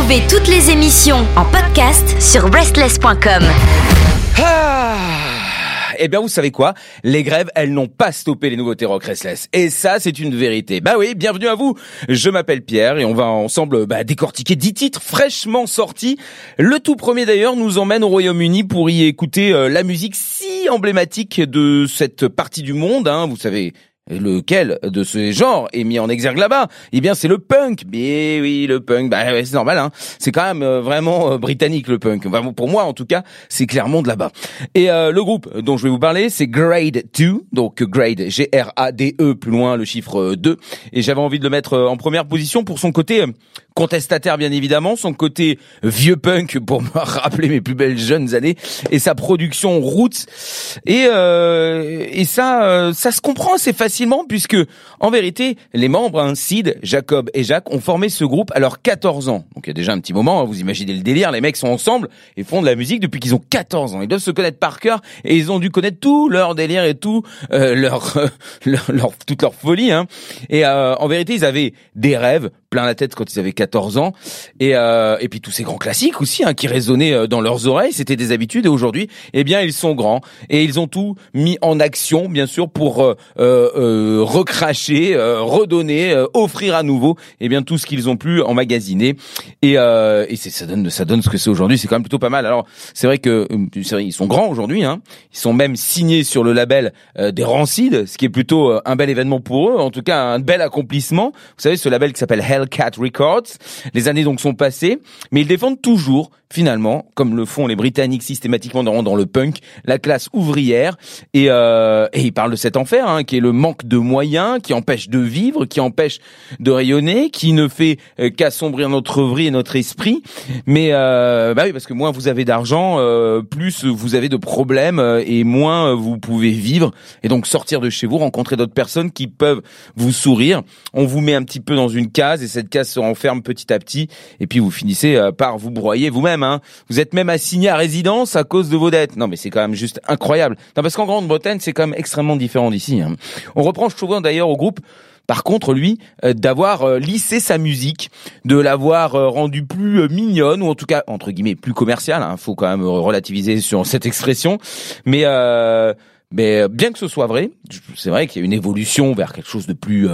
Retrouvez toutes les émissions en podcast sur restless.com. Eh bien, vous savez quoi ? Les grèves, elles n'ont pas stoppé les nouveautés rock Restless. Et ça, c'est une vérité. Bah oui, bienvenue à vous. Je m'appelle Pierre et on va ensemble décortiquer 10 titres fraîchement sortis. Le tout premier d'ailleurs nous emmène au Royaume-Uni pour y écouter la musique si emblématique de cette partie du monde. Vous savez... Lequel de ce genre est mis en exergue là-bas ? Eh bien, c'est le punk. Mais oui, le punk, c'est normal. C'est quand même vraiment britannique le punk. Enfin, pour moi, en tout cas, c'est clairement de là-bas. Et le groupe dont je vais vous parler, c'est Grade 2. Donc Grade, G-R-A-D-E, plus loin le chiffre 2. Et j'avais envie de le mettre en première position pour son côté contestataire, bien évidemment, son côté vieux punk pour me rappeler mes plus belles jeunes années, et sa production roots. Et ça se comprend assez facilement puisque, en vérité, les membres, Sid, Jacob et Jacques, ont formé ce groupe à leurs 14 ans. Donc il y a déjà un petit moment, vous imaginez le délire, les mecs sont ensemble et font de la musique depuis qu'ils ont 14 ans. Ils doivent se connaître par cœur et ils ont dû connaître tout leur délire et tout toute leur folie. Et en vérité, ils avaient des rêves plein la tête quand ils avaient 14 ans et puis tous ces grands classiques aussi qui résonnaient dans leurs oreilles, c'était des habitudes. Et aujourd'hui, eh bien, ils sont grands et ils ont tout mis en action, bien sûr, pour recracher, redonner, offrir à nouveau, eh bien, tout ce qu'ils ont pu emmagasiner. Et ça donne ce que c'est aujourd'hui. C'est quand même plutôt pas mal. Alors, c'est vrai ils sont grands aujourd'hui. Ils sont même signés sur le label des Rancid, ce qui est plutôt un bel événement pour eux. En tout cas, un bel accomplissement. Vous savez, ce label qui s'appelle Hellcat Records. Les années donc sont passées, mais ils défendent toujours, finalement, comme le font les Britanniques systématiquement dans le punk, la classe ouvrière. Et ils parlent de cet enfer, qui est le manque de moyens, qui empêche de vivre, qui empêche de rayonner, qui ne fait qu'assombrir notre vie et notre esprit. Mais oui, parce que moins vous avez d'argent, plus vous avez de problèmes et moins vous pouvez vivre. Et donc sortir de chez vous, rencontrer d'autres personnes qui peuvent vous sourire. On vous met un petit peu dans une case et cette case se renferme petit à petit. Et puis vous finissez par vous broyer vous-même. Vous êtes même assigné à résidence à cause de vos dettes. Non, mais c'est quand même juste incroyable. Non, parce qu'en Grande-Bretagne, c'est quand même extrêmement différent d'ici. On reproche souvent d'ailleurs au groupe, par contre, lui, d'avoir lissé sa musique, de l'avoir rendue plus mignonne, ou en tout cas, entre guillemets, plus commerciale. Faut quand même relativiser sur cette expression. Mais bien que ce soit vrai, c'est vrai qu'il y a une évolution vers quelque chose de plus,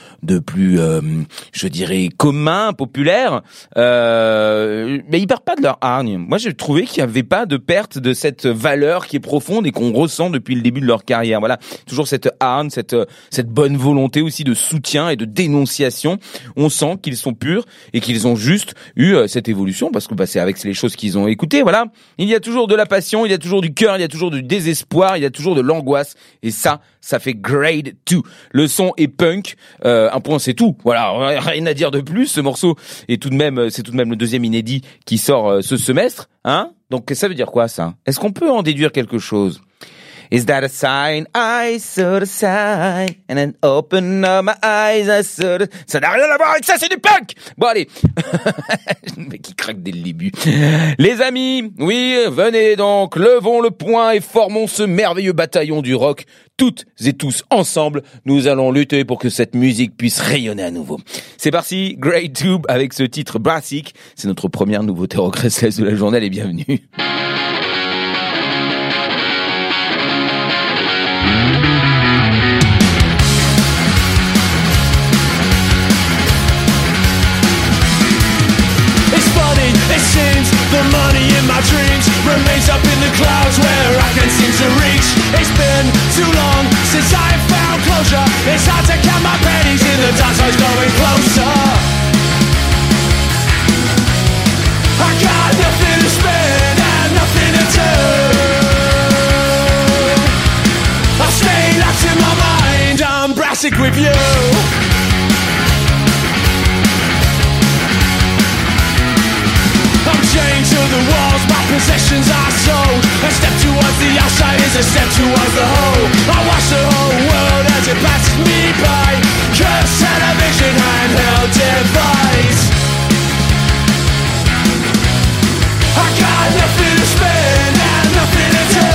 je dirais, commun, populaire. Mais ils perdent pas de leur hargne. Moi, j'ai trouvé qu'il n'y avait pas de perte de cette valeur qui est profonde et qu'on ressent depuis le début de leur carrière. Voilà, toujours cette hargne, cette bonne volonté aussi de soutien et de dénonciation. On sent qu'ils sont purs et qu'ils ont juste eu cette évolution parce que c'est avec les choses qu'ils ont écoutées. Voilà, il y a toujours de la passion, il y a toujours du cœur, il y a toujours du désespoir, il y a toujours de l'angoisse, et ça fait Grade 2. Le son est punk, un point c'est tout. Voilà, rien à dire de plus. Ce morceau c'est tout de même le deuxième inédit qui sort ce semestre, Donc ça veut dire quoi ça ? Est-ce qu'on peut en déduire quelque chose ? Is that a sign? I saw the sign and then open up my eyes. I saw the... Ça n'a rien à voir avec ça, c'est du punk. Bon allez, le mec qui craque dès le début. Les amis, oui, venez donc, levons le poing et formons ce merveilleux bataillon du rock. Toutes et tous ensemble, nous allons lutter pour que cette musique puisse rayonner à nouveau. C'est parti, Grade 2 avec ce titre Brassic. C'est notre première nouveauté rock restless de la journée. Allez, bienvenue. The money in my dreams remains up in the clouds where I can't seem to reach. It's been too long since I found closure. It's hard to count my pennies in the dark, so it's going closer. I got nothing to spend and nothing to do. I'll stay locked in my mind, I'm Brassic with you. I'm chained to the walls, my possessions are sold. A step towards the outside is a step towards the whole. I watch the whole world as it passes me by. Cursed television, handheld device. I got nothing to spend and nothing to do.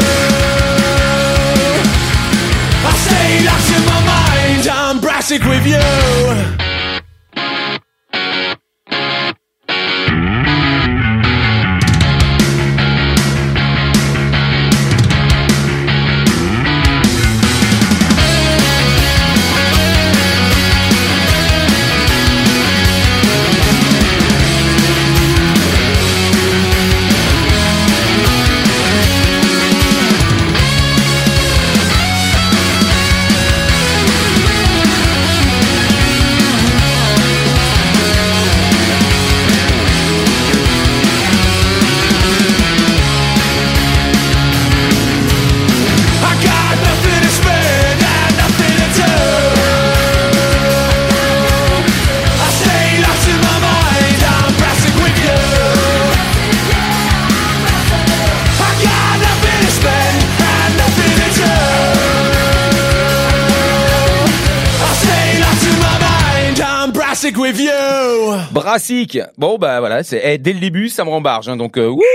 I stay locked in my mind, I'm Brassic with you. with you. Brassic. Bon bah voilà, dès le début ça me rembarge hein, donc wouh.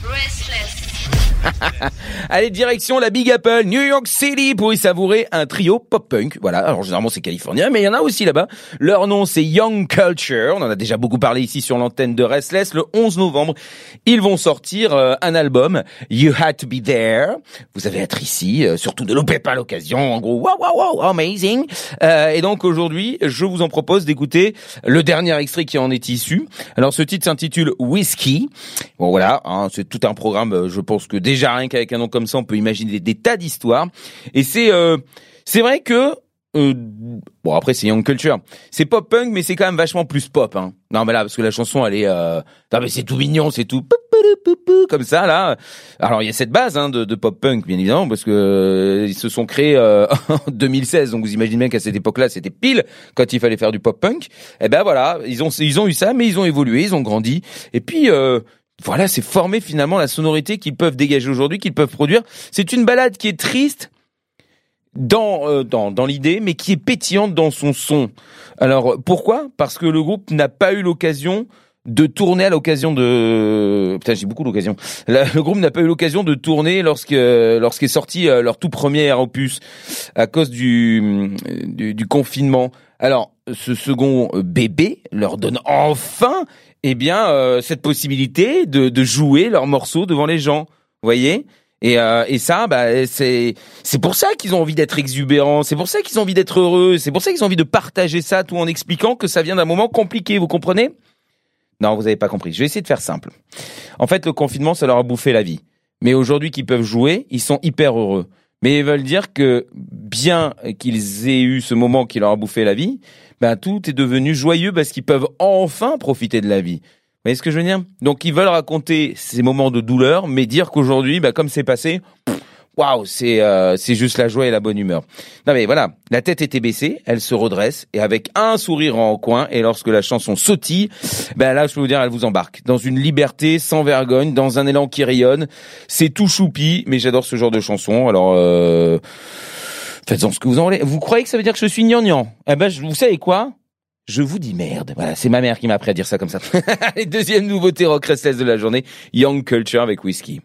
Allez, direction la Big Apple, New York City, pour y savourer un trio pop-punk. Voilà, alors généralement c'est californien, mais il y en a aussi là-bas. Leur nom c'est Young Culture, on en a déjà beaucoup parlé ici sur l'antenne de Restless. Le 11 novembre, ils vont sortir un album, You Had to Be There. Vous allez être ici, surtout ne loupez pas l'occasion, en gros, wow, amazing. Et donc aujourd'hui, je vous en propose d'écouter le dernier extrait qui en est issu. Alors ce titre s'intitule Whiskey. Bon voilà, hein, c'est tout un programme, je pense que déjà rien qu'avec un nom comme ça, on peut imaginer des tas d'histoires. Et c'est vrai que bon après c'est Young Culture, c'est pop punk mais c'est quand même vachement plus pop. Hein. Non mais là parce que la chanson elle est non mais c'est tout mignon, c'est tout comme ça là. Alors il y a cette base hein, de pop punk bien évidemment parce que ils se sont créés en 2016 donc vous imaginez bien qu'à cette époque-là c'était pile quand il fallait faire du pop punk. Et ben voilà ils ont eu ça mais ils ont évolué, ils ont grandi et puis voilà, c'est formé finalement la sonorité qu'ils peuvent dégager aujourd'hui, qu'ils peuvent produire. C'est une balade qui est triste dans l'idée, mais qui est pétillante dans son son. Alors pourquoi ? Parce que le groupe n'a pas eu l'occasion de tourner à l'occasion de... Putain, j'ai beaucoup d'occasions. Le groupe n'a pas eu l'occasion de tourner lorsqu'est sorti leur tout premier opus à cause du confinement. Alors, ce second bébé leur donne enfin cette possibilité de jouer leurs morceaux devant les gens, vous voyez, et ça c'est pour ça qu'ils ont envie d'être exubérants, c'est pour ça qu'ils ont envie d'être heureux, c'est pour ça qu'ils ont envie de partager ça tout en expliquant que ça vient d'un moment compliqué, vous comprenez ? Non, vous avez pas compris. Je vais essayer de faire simple. En fait, le confinement ça leur a bouffé la vie. Mais aujourd'hui qu'ils peuvent jouer, ils sont hyper heureux. Mais ils veulent dire que bien qu'ils aient eu ce moment qui leur a bouffé la vie, tout est devenu joyeux parce qu'ils peuvent enfin profiter de la vie. Vous voyez ce que je veux dire ? Donc ils veulent raconter ces moments de douleur, mais dire qu'aujourd'hui, comme c'est passé, waouh, c'est juste la joie et la bonne humeur. Non mais voilà, la tête était baissée, elle se redresse et avec un sourire en coin. Et lorsque la chanson sautille, là je peux vous dire, elle vous embarque dans une liberté sans vergogne, dans un élan qui rayonne. C'est tout choupi, mais j'adore ce genre de chanson. Alors faites-en ce que vous en voulez. Vous croyez que ça veut dire que je suis gnangnan ? Vous savez quoi ? Je vous dis merde. Voilà, c'est ma mère qui m'a appris à dire ça comme ça. Allez, deuxième nouveauté rock restless de la journée, Young Culture avec Whiskey.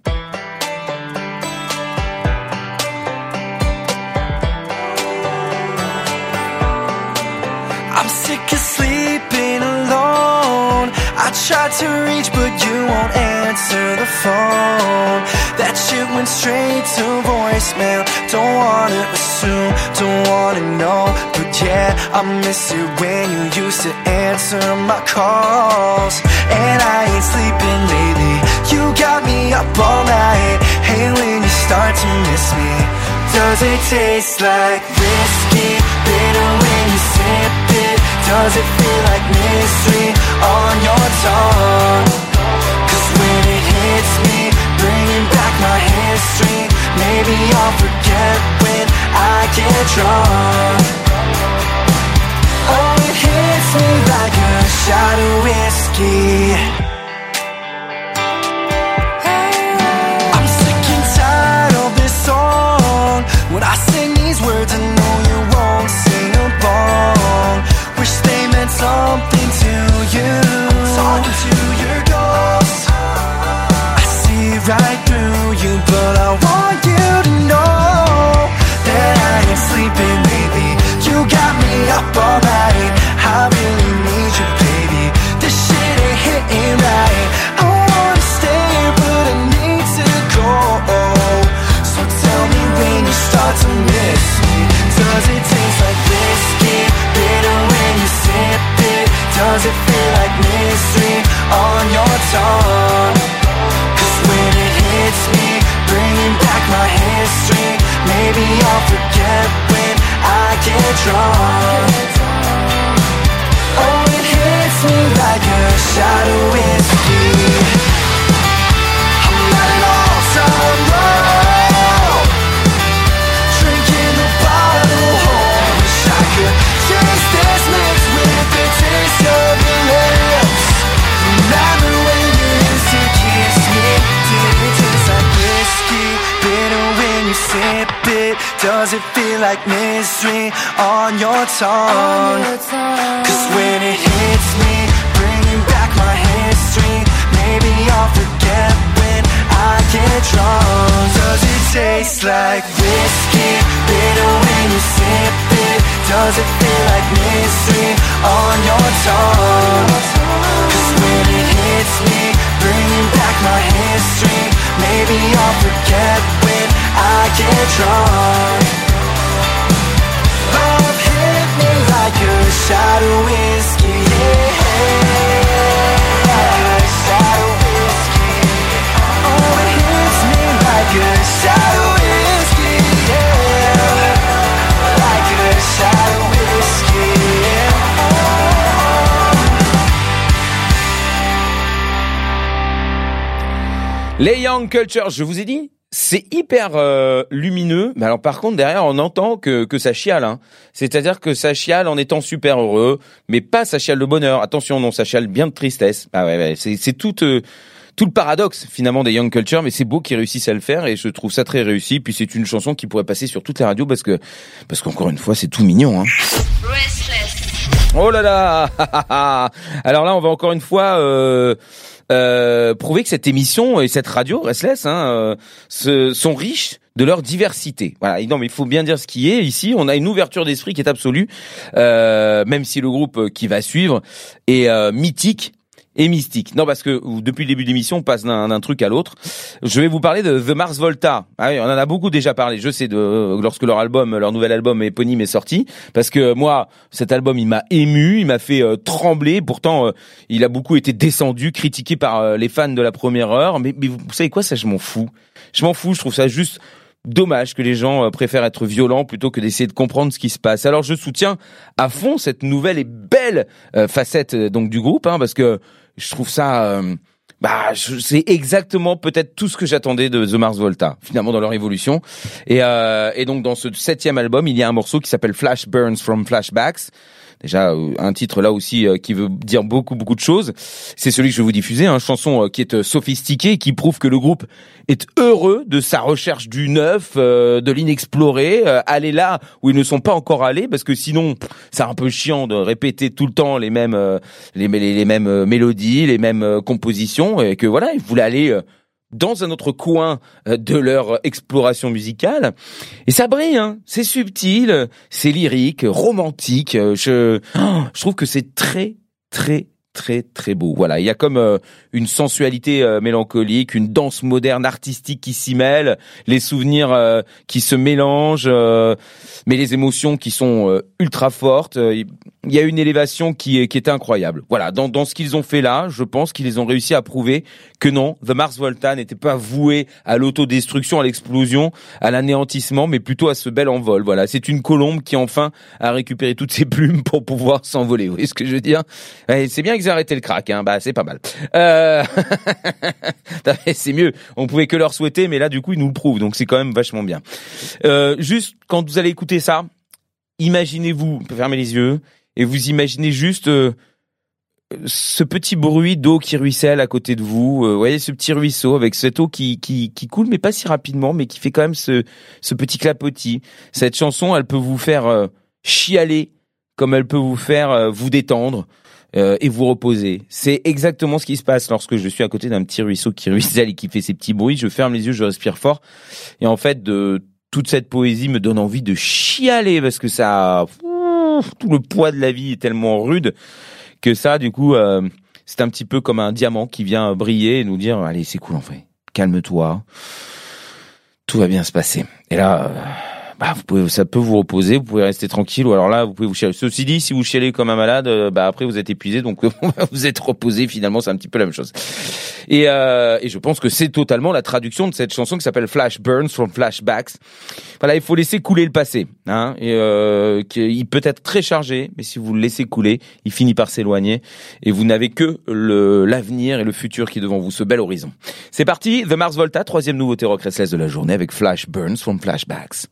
I'm sick of sleeping alone. I tried to reach but you won't answer the phone. That shit went straight to voicemail. Don't wanna assume, don't wanna know, but yeah, I miss it when you used to answer my calls. And I ain't sleeping lately. You got me up all night. Hey, when you start to miss me, does it taste like whiskey? Bitter when you sip it. Does it feel like mystery on your tongue? 'Cause when it hits me, bringing back my history, maybe I'll forget when I get drunk. Oh, it hits me like a shot of whiskey. I'm sick and tired of this song. When I sing these words, I know you won't sing along. Wish they meant something to you. I'm talking to your ghost. I see right through you, but I want you to know that I ain't sleeping lately. You got me up all night. I really need you, baby. This shit ain't hitting right. I wanna stay, but I need to go. So tell me when you start to miss me. Does it taste like whiskey? Bitter when you sip it. Does it feel like mystery on your tongue? 'Cause when it hits me, bringing back my history, maybe I'll forget when I get drunk. Oh, it hits me like a shot of whiskey. I'm at an all-time low, drinking the bottle whole. Wish I could taste this mix with the taste of your lips. Remember when you used to kiss me? Did it taste like whiskey? Bitter when you sip it. Does it feel like mystery on your tongue. Cause when it hits me, bringing back my history, maybe I'll forget when I get drunk. Does it taste like whiskey, bitter when you sip it? Does it feel like mystery on your tongue? Cause when it hits me, bringing back my history, maybe I'll forget when I get drunk. Love hit me like a shot of whiskey, yeah. Shot of whiskey. Oh, it hits me like a shot of whiskey, yeah. Like a shot of whiskey, yeah. Les Young Culture, je vous ai dit, c'est hyper lumineux, mais alors par contre derrière on entend que ça chiale, hein. C'est-à-dire que ça chiale en étant super heureux, mais pas ça chiale de bonheur. Attention, non, ça chiale bien de tristesse. Ah ouais, c'est tout le paradoxe finalement des Young Culture, mais c'est beau qu'ils réussissent à le faire et je trouve ça très réussi. Puis c'est une chanson qui pourrait passer sur toutes les radios parce qu'encore une fois c'est tout mignon, hein. Restless. Oh là là. Alors là on va encore une fois prouver que cette émission et cette radio Restless sont riches de leur diversité. Voilà. Et non, mais il faut bien dire ce qui est. Ici, on a une ouverture d'esprit qui est absolue, même si le groupe qui va suivre est mythique et mystique. Non, parce que depuis le début de l'émission, on passe d'un truc à l'autre. Je vais vous parler de The Mars Volta. Ah oui, on en a beaucoup déjà parlé. Je sais lorsque leur nouvel album éponyme est sorti, parce que moi, cet album, il m'a ému, il m'a fait trembler. Pourtant, il a beaucoup été descendu, critiqué par les fans de la première heure. Mais vous savez quoi, ça, je m'en fous. Je trouve ça juste dommage que les gens préfèrent être violents plutôt que d'essayer de comprendre ce qui se passe. Alors, je soutiens à fond cette nouvelle et belle facette donc du groupe, hein, parce que je trouve ça, c'est exactement peut-être tout ce que j'attendais de The Mars Volta, finalement dans leur évolution. Et donc dans ce 7e album, il y a un morceau qui s'appelle Flash Burns from Flashbacks. Déjà un titre là aussi qui veut dire beaucoup de choses. C'est celui que je vais vous diffuser, une chanson qui est sophistiquée, qui prouve que le groupe est heureux de sa recherche du neuf, de l'inexploré, aller là où ils ne sont pas encore allés, parce que sinon c'est un peu chiant de répéter tout le temps les mêmes mélodies, les mêmes compositions, et que voilà, ils voulaient aller dans un autre coin de leur exploration musicale. Et ça brille, hein. C'est subtil, c'est lyrique, romantique. Je trouve que c'est très, très, très, très beau. Voilà. Il y a comme une sensualité mélancolique, une danse moderne artistique qui s'y mêle, les souvenirs qui se mélangent, mais les émotions qui sont ultra fortes. Il y a une élévation qui est incroyable. Voilà, dans ce qu'ils ont fait là, je pense qu'ils ont réussi à prouver que non, The Mars Volta n'était pas voué à l'autodestruction, à l'explosion, à l'anéantissement, mais plutôt à ce bel envol. Voilà, c'est une colombe qui enfin a récupéré toutes ses plumes pour pouvoir s'envoler. Vous voyez ce que je veux dire? Ouais, c'est bien qu'ils aient arrêté le crack, hein. C'est pas mal. C'est mieux. On pouvait que leur souhaiter, mais là du coup ils nous le prouvent, donc c'est quand même vachement bien. Juste quand vous allez écouter ça, imaginez-vous, fermez les yeux. Et vous imaginez juste ce petit bruit d'eau qui ruisselle à côté de vous. Vous voyez ce petit ruisseau avec cette eau qui coule, mais pas si rapidement, mais qui fait quand même ce petit clapotis. Cette chanson, elle peut vous faire chialer, comme elle peut vous faire vous détendre et vous reposer. C'est exactement ce qui se passe lorsque je suis à côté d'un petit ruisseau qui ruisselle et qui fait ces petits bruits. Je ferme les yeux, je respire fort. Et en fait, toute cette poésie me donne envie de chialer parce que ça... tout le poids de la vie est tellement rude que ça, du coup, c'est un petit peu comme un diamant qui vient briller et nous dire, allez, c'est cool en fait, calme-toi, tout va bien se passer. Et là, ça peut vous reposer, vous pouvez rester tranquille, ou alors là, vous pouvez vous chialer. Ceci dit, si vous chialez comme un malade, après vous êtes épuisé, donc vous êtes reposé. Finalement, c'est un petit peu la même chose. Et je pense que c'est totalement la traduction de cette chanson qui s'appelle Flash Burns from Flashbacks. Voilà, il faut laisser couler le passé, hein. Et il peut être très chargé, mais si vous le laissez couler, il finit par s'éloigner, et vous n'avez que l'avenir et le futur qui est devant vous, ce bel horizon. C'est parti, The Mars Volta, 3e nouveauté rock restless de la journée avec Flash Burns from Flashbacks.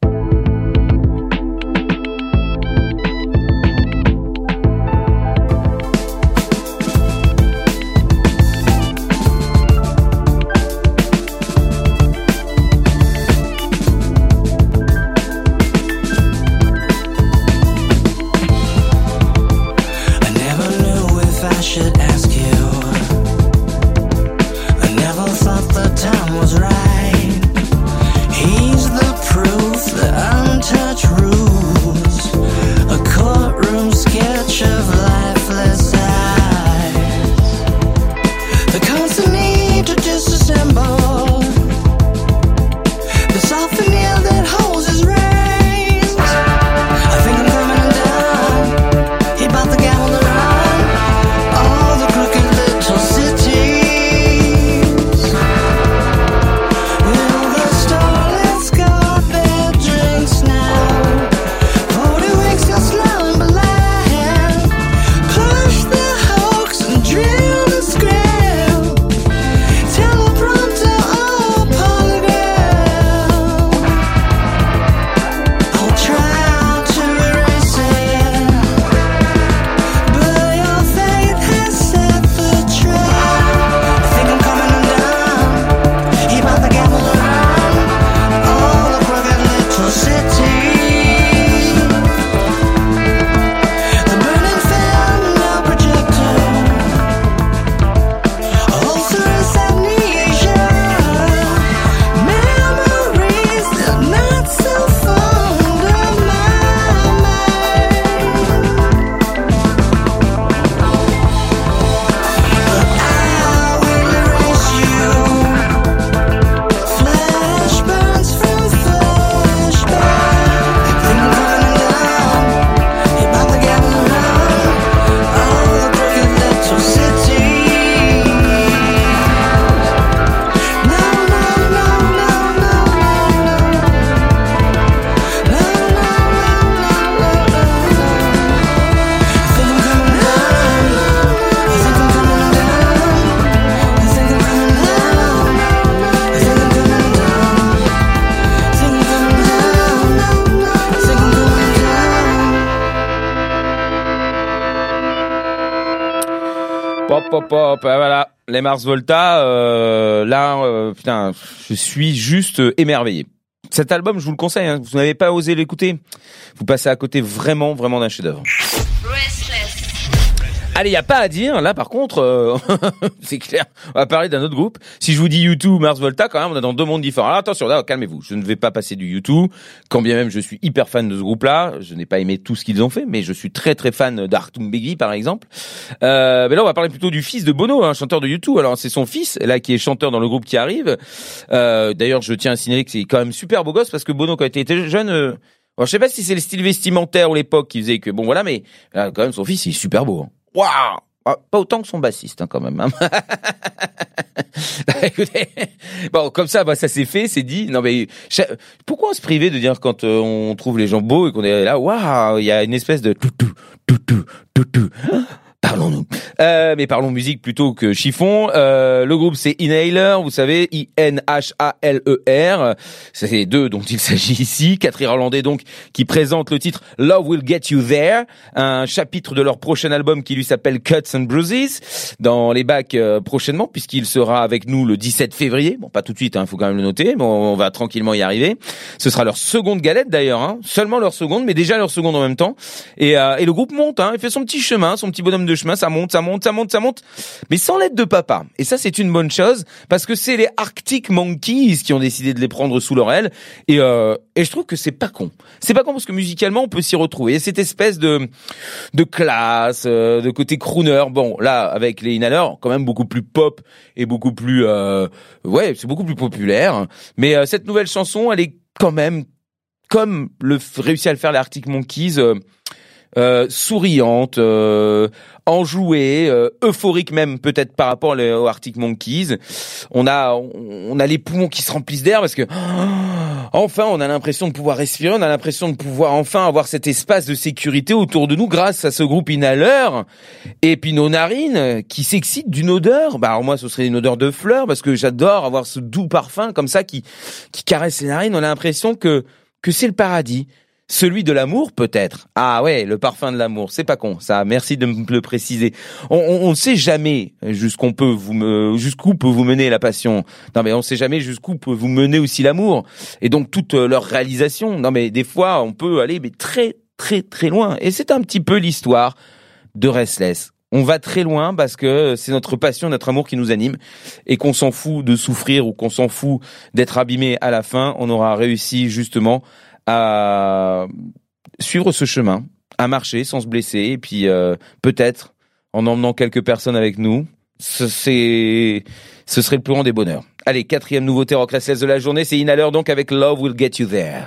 Voilà, les Mars Volta, putain, je suis juste émerveillé. Cet album, je vous le conseille, hein, vous n'avez pas osé l'écouter, vous passez à côté vraiment d'un chef-d'œuvre. Allez, y a pas à dire, là par contre, c'est clair, on va parler d'un autre groupe. Si je vous dis U2, Mars Volta, quand même, on est dans deux mondes différents. Alors attention, là, calmez-vous, je ne vais pas passer du U2, quand bien même je suis hyper fan de ce groupe-là, je n'ai pas aimé tout ce qu'ils ont fait, mais je suis très fan d'Artung Begi, par exemple. Mais là, on va parler plutôt du fils de Bono, hein, chanteur de U2. Alors c'est son fils, là, qui est chanteur dans le groupe qui arrive. D'ailleurs, je tiens à signaler que c'est quand même super beau gosse, parce que Bono, quand il était jeune... alors, je sais pas si c'est le style vestimentaire ou l'époque qui faisait que... Bon, voilà, mais quand même, son fils, il est super beau. Hein. Waouh, pas autant que son bassiste, hein, quand même. Hein. Écoutez, bon, comme ça, ça s'est fait, c'est dit. Non, mais pourquoi on se privait de dire quand on trouve les gens beaux et qu'on est là, waouh, il y a une espèce de tout. Parlons-nous. Mais parlons musique plutôt que chiffon. Le groupe, c'est Inhaler, vous savez, I-N-H-A-L-E-R. C'est les deux dont il s'agit ici. 4 Irlandais, donc, qui présentent le titre Love Will Get You There, un chapitre de leur prochain album qui lui s'appelle Cuts and Bruises, dans les bacs prochainement, puisqu'il sera avec nous le 17 février. Bon, pas tout de suite, hein, faut quand même le noter, mais on va tranquillement y arriver. Ce sera leur seconde galette, d'ailleurs, hein. Seulement leur seconde, mais déjà leur seconde en même temps. Et le groupe monte, hein. Il fait son petit chemin, son petit bonhomme de chemin, ça monte, mais sans l'aide de papa. Et ça, c'est une bonne chose, parce que c'est les Arctic Monkeys qui ont décidé de les prendre sous leur aile, et je trouve que c'est pas con. C'est pas con parce que musicalement, on peut s'y retrouver. Et cette espèce de classe, de côté crooner, bon, là, avec les Inhalers, quand même beaucoup plus pop, et beaucoup plus, c'est beaucoup plus populaire. Mais cette nouvelle chanson, elle est quand même, comme réussi à le faire les Arctic Monkeys, souriante, enjouée, euphorique même peut-être par rapport aux Arctic Monkeys. On a les poumons qui se remplissent d'air parce que enfin on a l'impression de pouvoir respirer, on a l'impression de pouvoir enfin avoir cet espace de sécurité autour de nous grâce à ce groupe Inhaler. Et puis nos narines qui s'excitent d'une odeur. Alors moi ce serait une odeur de fleurs parce que j'adore avoir ce doux parfum comme ça qui caresse les narines. On a l'impression que c'est le paradis. Celui de l'amour, peut-être. Ah ouais, le parfum de l'amour. C'est pas con, ça. Merci de me le préciser. On ne sait jamais jusqu'où peut vous mener la passion. Non, mais on sait jamais jusqu'où peut vous mener aussi l'amour. Et donc, toute leur réalisation. Non, mais des fois, on peut aller mais très loin. Et c'est un petit peu l'histoire de Restless. On va très loin parce que c'est notre passion, notre amour qui nous anime et qu'on s'en fout de souffrir ou qu'on s'en fout d'être abîmé à la fin. On aura réussi justement à suivre ce chemin, à marcher sans se blesser et puis peut-être en emmenant quelques personnes avec nous, ce serait le plus grand des bonheurs. Allez, 4e nouveauté rock restless de la journée, c'est Inhaler donc avec Love Will Get You There.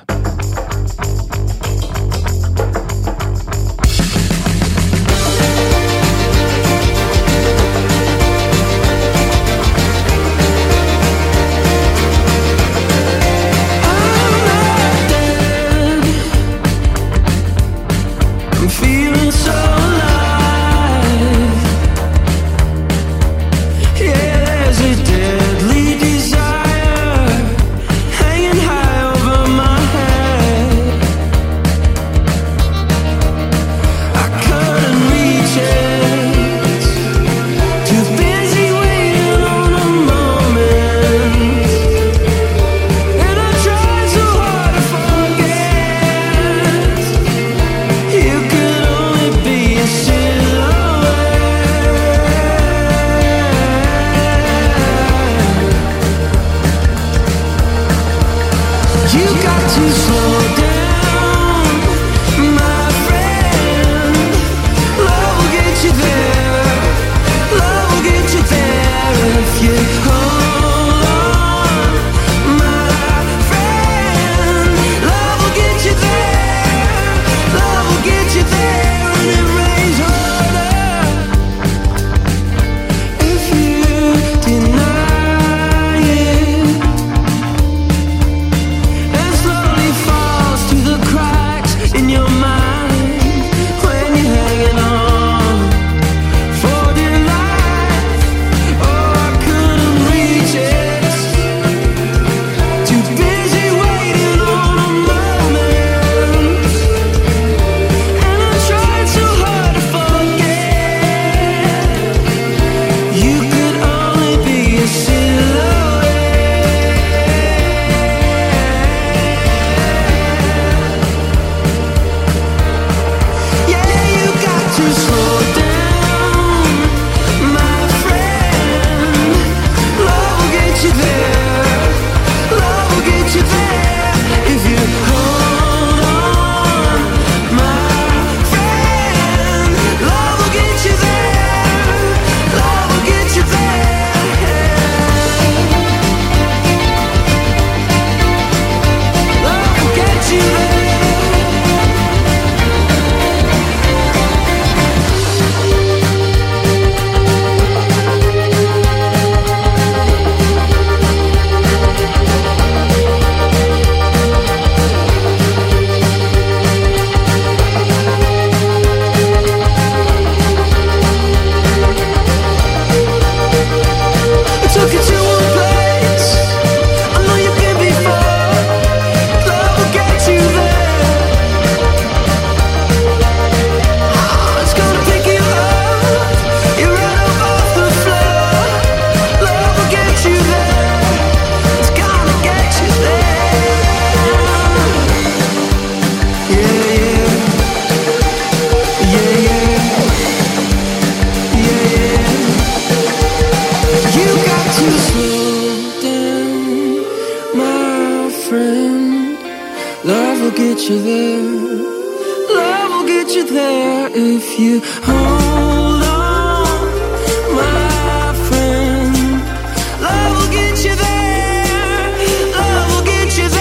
Love will get you there. Love will get you there if you hold on, my friend. Love will get you there. Love will get you there.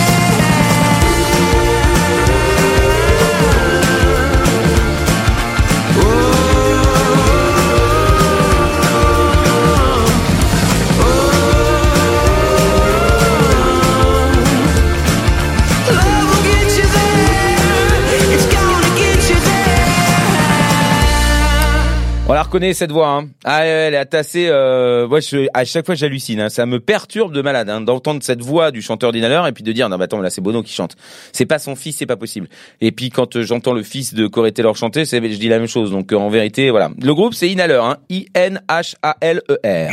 On la reconnaît cette voix, hein. Ah, elle est assez. Moi, à chaque fois, j'hallucine. Hein. Ça me perturbe de malade hein, d'entendre cette voix du chanteur d'Inhaler et puis de dire non, mais attends, là, c'est Bono qui chante. C'est pas son fils, c'est pas possible. Et puis quand j'entends le fils de Corey Taylor chanter, je dis la même chose. Donc en vérité, voilà. Le groupe, c'est Inhaler, hein. I-N-H-A-L-E-R.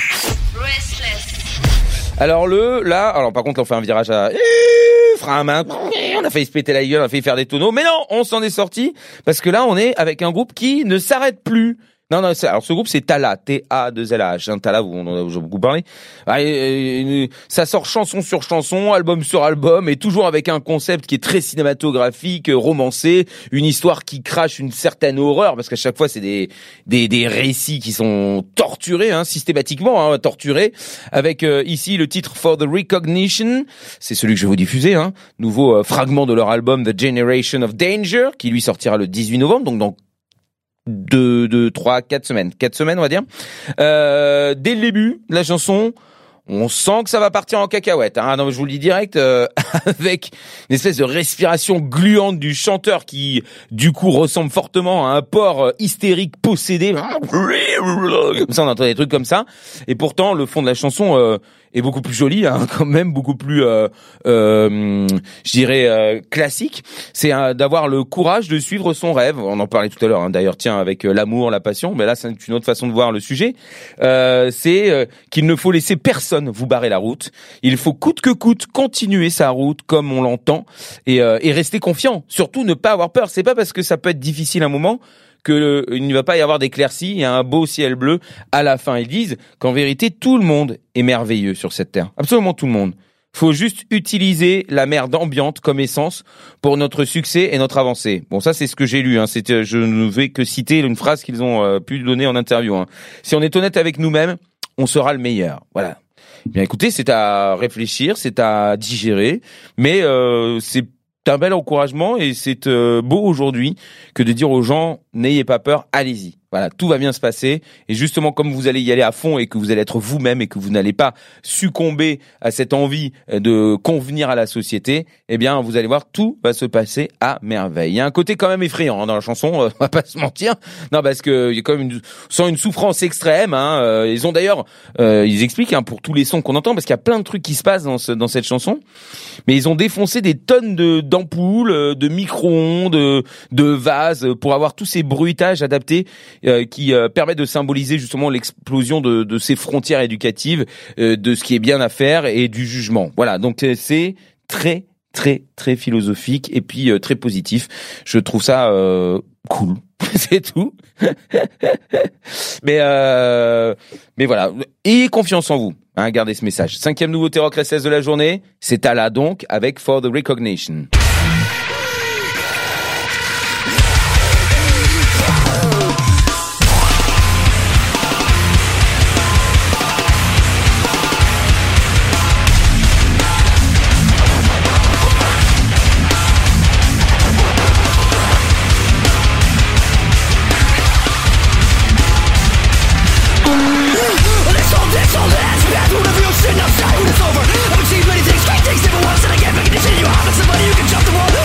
Alors alors par contre, là, on fait un virage à frein à main. On a failli se péter la gueule, on a failli faire des tonneaux, mais non, on s'en est sorti parce que là, on est avec un groupe qui ne s'arrête plus. Non, alors ce groupe c'est Tala, T-A-2-L-A-H, hein, Tala, on en a déjà beaucoup parlé. Ça sort chanson sur chanson, album sur album, et toujours avec un concept qui est très cinématographique, romancé, une histoire qui crache une certaine horreur, parce qu'à chaque fois c'est des récits qui sont torturés, hein, systématiquement, hein, torturés, avec ici le titre For the Recognition, c'est celui que je vais vous diffuser, hein, nouveau fragment de leur album The Generation of Danger, qui lui sortira le 18 novembre, donc dans 4 semaines on va dire. Dès le début de la chanson, on sent que ça va partir en cacahuète. Hein. Non, je vous le dis direct, avec une espèce de respiration gluante du chanteur qui, du coup, ressemble fortement à un porc hystérique possédé. Comme ça, on entend des trucs comme ça. Et pourtant, le fond de la chanson est beaucoup plus joli, hein, quand même, beaucoup plus, je dirais, classique. C'est d'avoir le courage de suivre son rêve. On en parlait tout à l'heure, hein, d'ailleurs, tiens, avec l'amour, la passion. Mais là, c'est une autre façon de voir le sujet. C'est qu'il ne faut laisser personne vous barrer la route. Il faut coûte que coûte continuer sa route comme on l'entend et rester confiant. Surtout ne pas avoir peur. C'est pas parce que ça peut être difficile un moment que il ne va pas y avoir d'éclaircies, il y a un beau ciel bleu à la fin. Ils disent qu'en vérité tout le monde est merveilleux sur cette terre. Absolument tout le monde. Faut juste utiliser la merde ambiante comme essence pour notre succès et notre avancée. Bon, ça c'est ce que j'ai lu. Hein. Je ne vais que citer une phrase qu'ils ont pu donner en interview. Hein. Si on est honnête avec nous-mêmes, on sera le meilleur. Voilà. Bien écoutez, c'est à réfléchir, c'est à digérer, mais c'est un bel encouragement et c'est beau aujourd'hui que de dire aux gens n'ayez pas peur, allez-y. Voilà, tout va bien se passer et justement comme vous allez y aller à fond et que vous allez être vous-même et que vous n'allez pas succomber à cette envie de convenir à la société, eh bien vous allez voir, tout va se passer à merveille. Il y a un côté quand même effrayant hein, dans la chanson, on va pas se mentir. Non, parce que il y a quand même une souffrance extrême. Hein, ils ont d'ailleurs, ils expliquent hein, pour tous les sons qu'on entend, parce qu'il y a plein de trucs qui se passent dans cette chanson. Mais ils ont défoncé des tonnes d'ampoules, de micro-ondes, de vases pour avoir tous ces bruitages adaptés. Qui permet de symboliser justement l'explosion de ces frontières éducatives, de ce qui est bien à faire et du jugement. Voilà, donc c'est très très très philosophique et puis très positif. Je trouve ça cool. C'est tout. mais voilà, ayez confiance en vous. Hein, gardez ce message. 5e nouveauté rock restless de la journée, c'est Tala donc avec For the Recognition. I've achieved many things, great things, never once, and I can't make a decision. You have somebody who can jump the wall.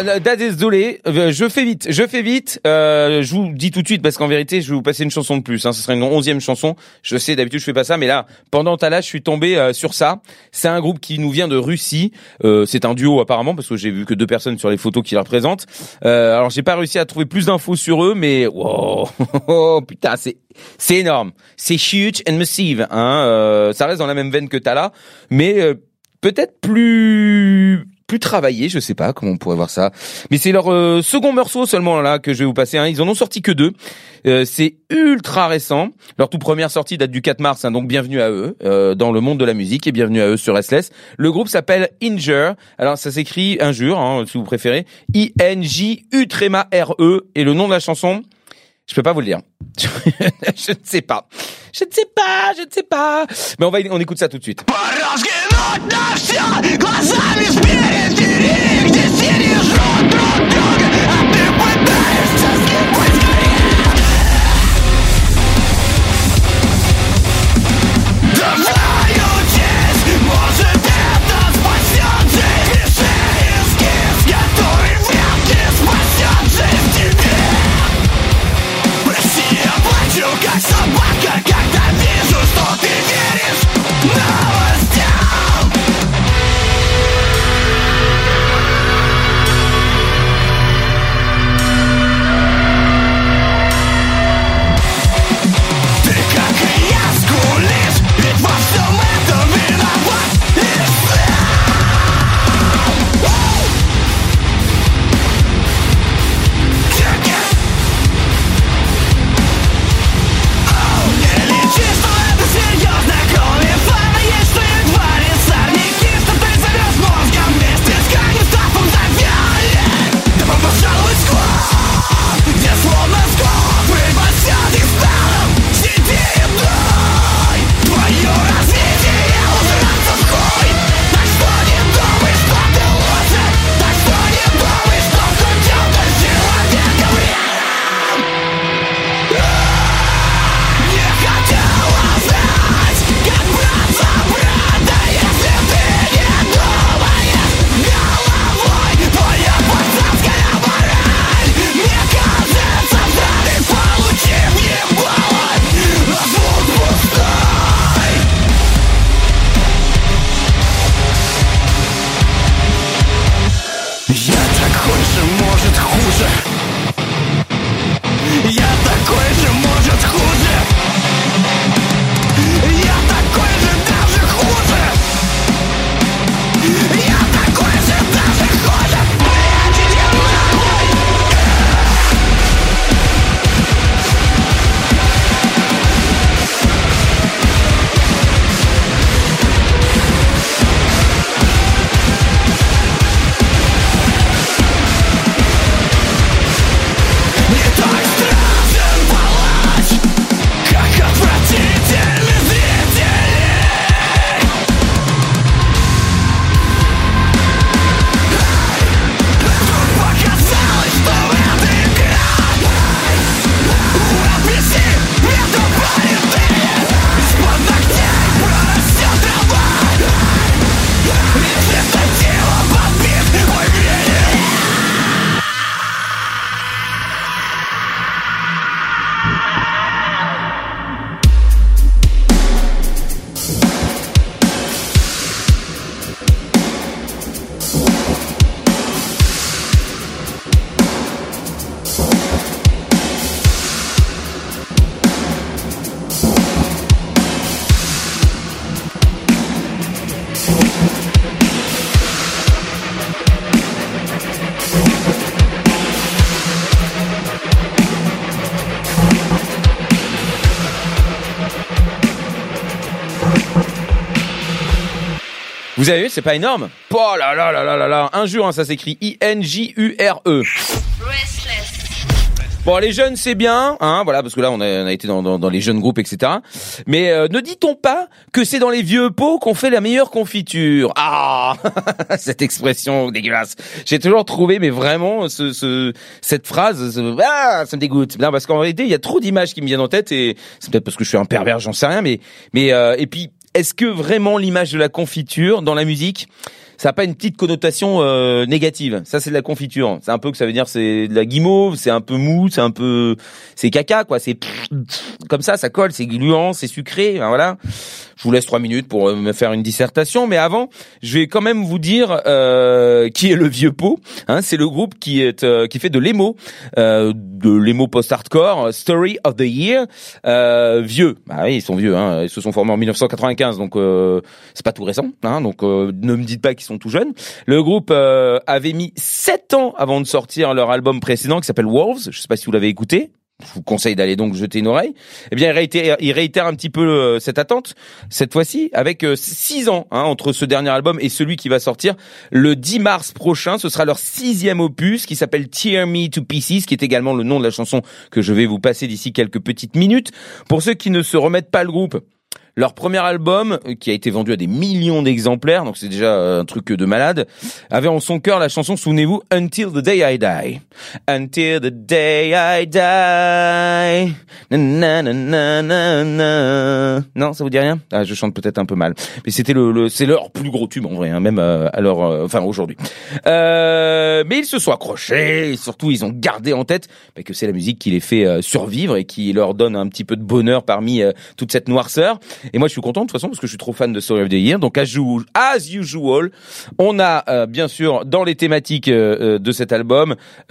Désolé, je fais vite. Je vous dis tout de suite parce qu'en vérité, je vais vous passer une chanson de plus. Ce sera une 11e chanson. Je sais, d'habitude, je fais pas ça, mais là, pendant Tala, je suis tombé sur ça. C'est un groupe qui nous vient de Russie. C'est un duo apparemment parce que j'ai vu que 2 personnes sur les photos qui la représentent. Alors, j'ai pas réussi à trouver plus d'infos sur eux, mais wow, putain, c'est énorme. C'est huge and massive. Ça reste dans la même veine que Tala, mais peut-être plus travaillé, je sais pas comment on pourrait voir ça. Mais c'est leur second morceau seulement là que je vais vous passer. Ils en ont sorti que 2. C'est ultra récent. Leur toute première sortie date du 4 mars, donc bienvenue à eux dans le monde de la musique et bienvenue à eux sur Restless. Le groupe s'appelle Injure. Alors ça s'écrit Injure, si vous préférez. INJU-RE et le nom de la chanson, je peux pas vous le dire. Je ne sais pas. Mais on écoute ça tout de suite. Разглянуть на всё глазами спереди, где синий жжёт друг друга, а ты пытаешься скипать скорее. Давай учись, может это спасёт жизнь. Пиши эскиз, который вряд ли спасёт жизнь тебе. Прости, я плачу как собака, когда вижу, что ты веришь новостям. Ты, как и я, скулишь, ведь во всем этом виноват и сам. Не лечи, что это серьезно, кроме фана есть, что едва ли сорняки, что ты зовешь мозгом вместе с канистопом завяли. Да пожалуй, склад, где словно склад припасет их станом. Сиди и дай твое развитие ужраться в хуй. Так что не думай, что ты лучше, так что не думай, что хоть чем-то с человеком рядом. Не хотела знать, как брат за брата, если ты не думаешь головой. Твоя пацанская мораль, мне кажется, да ты получив ебало, а звук пустой. Я такой же, может, хуже. Я такой же, может, хуже. Я такой же, даже хуже. Я такой же, даже хуже. Блядь, иди нахуй. Не так страшен палач, как отвратительный зритель. Тут показалось, что это игра. ULPC, метрополитене, из-под ногтей прорастет трава. Рецитатива подбит в игре. Vous avez vu, c'est pas énorme? Oh là là là là là là. Injure, ça s'écrit INJURE. Bon, les jeunes, c'est bien, voilà, parce que là, on a été dans les jeunes groupes, etc. Mais ne dit-on pas que c'est dans les vieux pots qu'on fait la meilleure confiture? Ah, cette expression dégueulasse. J'ai toujours trouvé, mais vraiment, cette phrase, ça me dégoûte. Non, parce qu'en réalité, il y a trop d'images qui me viennent en tête, et c'est peut-être parce que je suis un pervers, j'en sais rien, mais et puis est-ce que vraiment l'image de la confiture dans la musique, ça a pas une petite connotation négative? Ça, c'est de la confiture. C'est un peu que ça veut dire c'est de la guimauve, c'est un peu mou, c'est caca, quoi. C'est comme ça colle, c'est gluant, c'est sucré. Ben voilà. Je vous laisse 3 minutes pour me faire une dissertation, mais avant, je vais quand même vous dire qui est le Vieux Pot. Hein, c'est le groupe qui fait de l'emo post-hardcore, Story of the Year. Vieux, bah oui, ils sont vieux. Hein, ils se sont formés en 1995, donc c'est pas tout récent. Hein, donc ne me dites pas qu'ils sont tout jeunes. Le groupe avait mis 7 ans avant de sortir leur album précédent qui s'appelle Wolves. Je sais pas si vous l'avez écouté. Je vous conseille d'aller donc jeter une oreille. Eh bien, il réitère un petit peu cette attente, cette fois-ci, avec 6 ans entre ce dernier album et celui qui va sortir le 10 mars prochain. Ce sera leur 6e opus qui s'appelle Tear Me to Pieces, qui est également le nom de la chanson que je vais vous passer d'ici quelques petites minutes. Pour ceux qui ne se remettent pas le groupe, leur premier album, qui a été vendu à des millions d'exemplaires, donc c'est déjà un truc de malade, avait en son cœur la chanson, souvenez-vous, Until the Day I Die. Until the Day I Die. Na, na, na, na, na, na. Non, ça vous dit rien? Ah, je chante peut-être un peu mal. Mais c'était c'est leur plus gros tube, en vrai, hein, même aujourd'hui. Mais ils se sont accrochés, et surtout, ils ont gardé en tête que c'est la musique qui les fait survivre et qui leur donne un petit peu de bonheur parmi toute cette noirceur. Et moi, je suis content de toute façon parce que je suis trop fan de Story of the Year. Donc, as usual, on a bien sûr dans les thématiques de cet album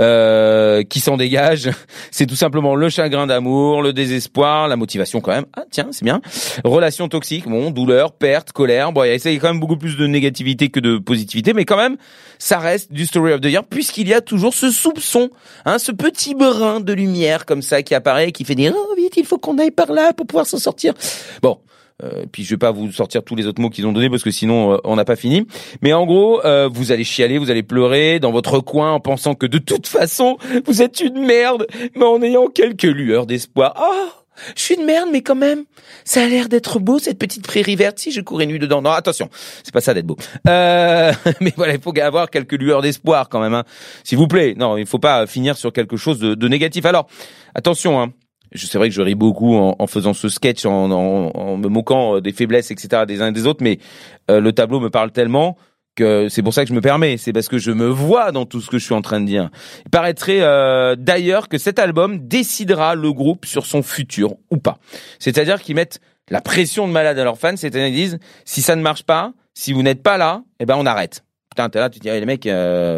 qui s'en dégage, c'est tout simplement le chagrin d'amour, le désespoir, la motivation quand même. Ah tiens, c'est bien. Relations toxiques, bon, douleur, perte, colère. Bon, il y a quand même beaucoup plus de négativité que de positivité, mais quand même, ça reste du Story of the Year puisqu'il y a toujours ce soupçon, ce petit brin de lumière comme ça qui apparaît, qui fait dire oh vite, il faut qu'on aille par là pour pouvoir s'en sortir. Bon. Puis je vais pas vous sortir tous les autres mots qu'ils ont donnés parce que sinon on n'a pas fini. Mais en gros, vous allez chialer, vous allez pleurer dans votre coin en pensant que de toute façon vous êtes une merde, mais en ayant quelques lueurs d'espoir. Ah, je suis une merde, mais quand même, ça a l'air d'être beau cette petite prairie verte. Si je courais nu dedans, non, attention, c'est pas ça d'être beau. Mais voilà, il faut avoir quelques lueurs d'espoir quand même, hein. S'il vous plaît. Non, il faut pas finir sur quelque chose de négatif. Alors, attention, hein. C'est vrai que je ris beaucoup en faisant ce sketch, en me moquant des faiblesses, etc. des uns et des autres, mais le tableau me parle tellement que c'est pour ça que je me permets. C'est parce que je me vois dans tout ce que je suis en train de dire. Il paraîtrait d'ailleurs que cet album décidera le groupe sur son futur ou pas. C'est-à-dire qu'ils mettent la pression de malade à leurs fans, c'est-à-dire qu'ils disent si ça ne marche pas, si vous n'êtes pas là, eh ben on arrête. Putain, t'es là, tu te dis les mecs...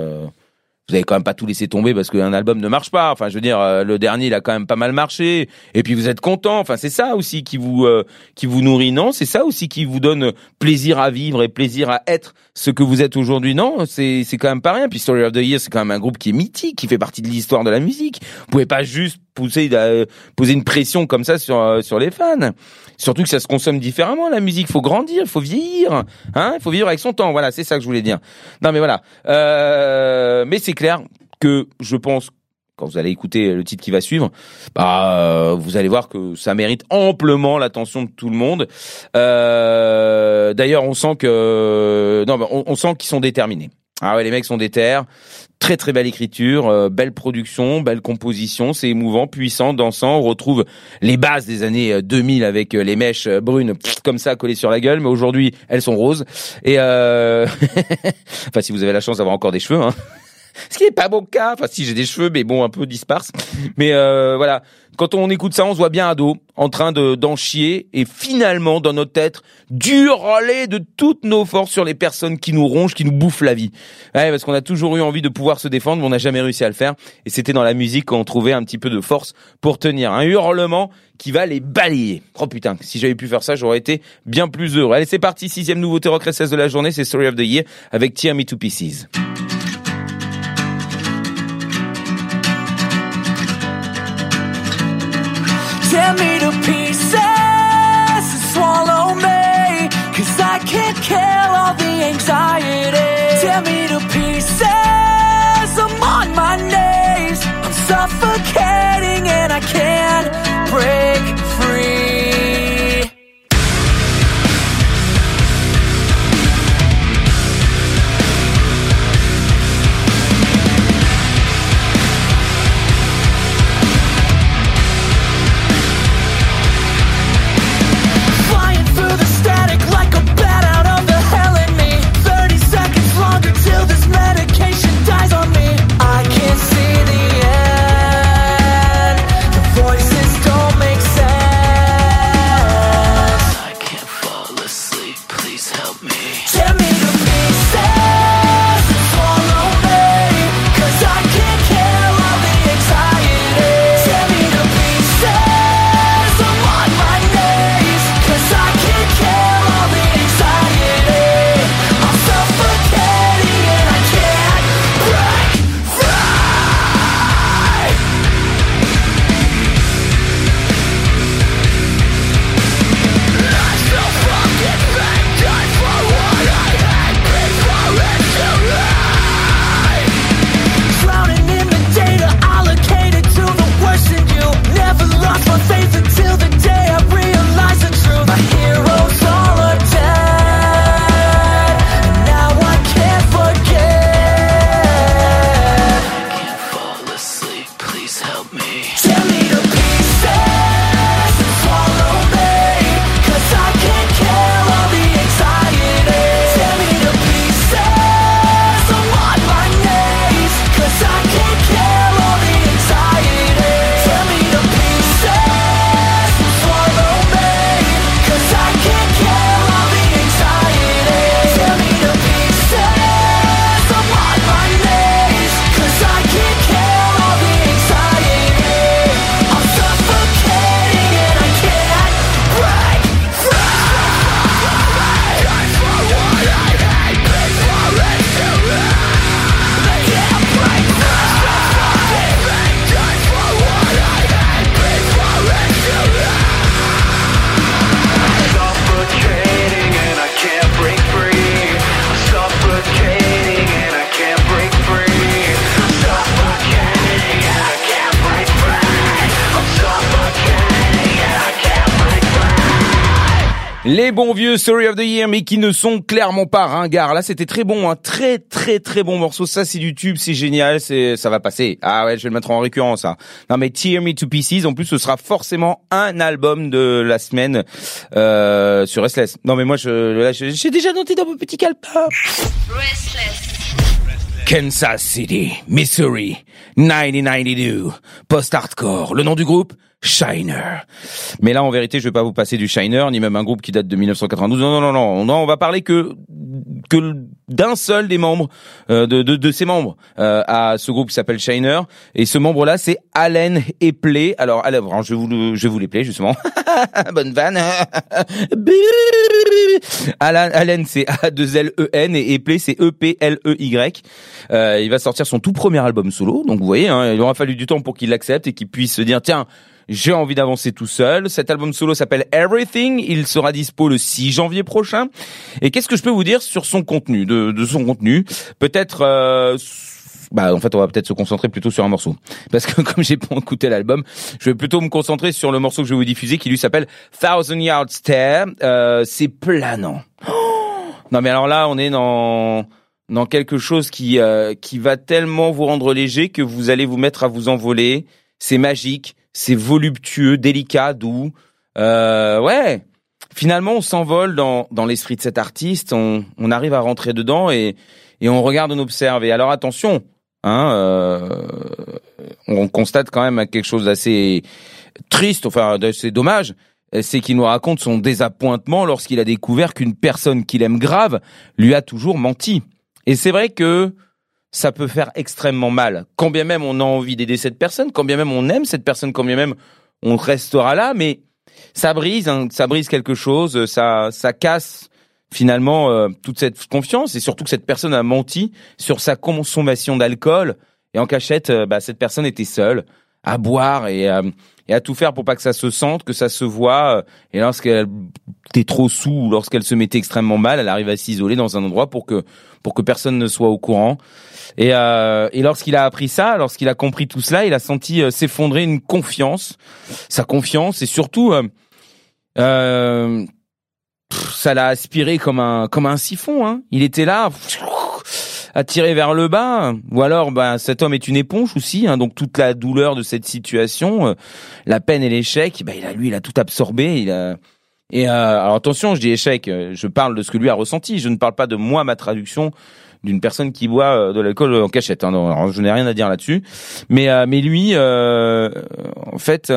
Vous avez quand même pas tout laissé tomber parce qu'un album ne marche pas. Enfin, je veux dire, le dernier, il a quand même pas mal marché. Et puis vous êtes content. Enfin, c'est ça aussi qui vous nourrit, non? C'est ça aussi qui vous donne plaisir à vivre et plaisir à être ce que vous êtes aujourd'hui, non? C'est quand même pas rien. Puis Story of the Year, c'est quand même un groupe qui est mythique, qui fait partie de l'histoire de la musique. Vous pouvez pas juste poser une pression comme ça sur les fans. Surtout que ça se consomme différemment, la musique. Faut grandir, il faut vieillir, hein. Il faut vivre avec son temps. Voilà, c'est ça que je voulais dire. Non, mais voilà. Mais c'est clair que je pense, quand vous allez écouter le titre qui va suivre, vous allez voir que ça mérite amplement l'attention de tout le monde. D'ailleurs, on sent on sent qu'ils sont déterminés. Ah ouais, les mecs sont déter. Très très belle écriture, belle production, belle composition, c'est émouvant, puissant, dansant. On retrouve les bases des années 2000 avec les mèches brunes comme ça collées sur la gueule, mais aujourd'hui elles sont roses. Et enfin si vous avez la chance d'avoir encore des cheveux, hein. Ce qui n'est pas mon cas. Enfin, si j'ai des cheveux, mais bon, un peu disparses. Mais voilà, quand on écoute ça, on se voit bien ado, en train d'en chier, et finalement, dans notre tête, hurler de toutes nos forces sur les personnes qui nous rongent, qui nous bouffent la vie. Ouais, parce qu'on a toujours eu envie de pouvoir se défendre, mais on n'a jamais réussi à le faire. Et c'était dans la musique qu'on trouvait un petit peu de force pour tenir. Un hurlement qui va les balayer. Oh putain, si j'avais pu faire ça, j'aurais été bien plus heureux. Allez, c'est parti, 6e nouveauté rock de la journée, c'est Story of the Year avec Tear Me to Pieces. Tear me to pieces and swallow me, 'cause I can't kill all the anxiety. Tear me to pieces, I'm on my knees, I'm suffocating and I can't break free. Like Les bons vieux Story of the Year, mais qui ne sont clairement pas ringards. Là, c'était très bon, très très très bon morceau. Ça, c'est du tube, c'est génial, ça va passer. Ah ouais, je vais le mettre en récurrence, ça. Non mais Tear Me to Pieces, en plus, ce sera forcément un album de la semaine sur Restless. Non mais moi, j'ai déjà noté dans mon petit calepin. Restless. Kansas City, Missouri, 1992, post-hardcore. Le nom du groupe, Shiner. Mais là, en vérité, je vais pas vous passer du Shiner, ni même un groupe qui date de 1992. Non, on va parler que d'un seul des membres, de ses membres, à ce groupe qui s'appelle Shiner. Et ce membre-là, c'est Allen Epley. Alors, je vais vous l'épeler, justement. Bonne vanne. Allen, c'est A2L-E-N et Epley, c'est E-P-L-E-Y. Il va sortir son tout premier album solo. Donc, vous voyez, il aura fallu du temps pour qu'il l'accepte et qu'il puisse se dire, tiens, j'ai envie d'avancer tout seul. Cet album solo s'appelle Everything. Il sera dispo le 6 janvier prochain. Et qu'est-ce que je peux vous dire sur son contenu, de son contenu? Peut-être, en fait, on va peut-être se concentrer plutôt sur un morceau. Parce que comme j'ai pas écouté l'album, je vais plutôt me concentrer sur le morceau que je vais vous diffuser qui lui s'appelle Thousand Yard Stare. C'est planant. Non mais alors là, on est dans quelque chose qui va tellement vous rendre léger que vous allez vous mettre à vous envoler. C'est magique. C'est voluptueux, délicat, doux. Ouais. Finalement, on s'envole dans l'esprit de cet artiste. On arrive à rentrer dedans et on regarde, on observe. Et alors attention, on constate quand même quelque chose d'assez triste, enfin d'assez dommage. C'est qu'il nous raconte son désappointement lorsqu'il a découvert qu'une personne qu'il aime grave lui a toujours menti. Et c'est vrai que ça peut faire extrêmement mal. Quand bien même on a envie d'aider cette personne, quand bien même on aime cette personne, quand bien même on restera là, mais ça brise quelque chose, ça casse finalement toute cette confiance et surtout que cette personne a menti sur sa consommation d'alcool et en cachette, cette personne était seule à boire et à tout faire pour pas que ça se sente, que ça se voit. Et lorsqu'elle était trop sous ou lorsqu'elle se mettait extrêmement mal, elle arrive à s'isoler dans un endroit pour que personne ne soit au courant. Et lorsqu'il a appris ça, lorsqu'il a compris tout cela, il a senti s'effondrer une confiance, sa confiance et surtout ça l'a aspiré comme un siphon. Hein. Il était là, attiré vers le bas. Ou alors, cet homme est une éponge aussi. Hein, donc toute la douleur de cette situation, la peine et l'échec, il a tout absorbé. Alors attention, je dis échec. Je parle de ce que lui a ressenti. Je ne parle pas de moi, ma traduction d'une personne qui boit de l'alcool en cachette. Hein. Non, alors je n'ai rien à dire là-dessus. Mais lui, en fait,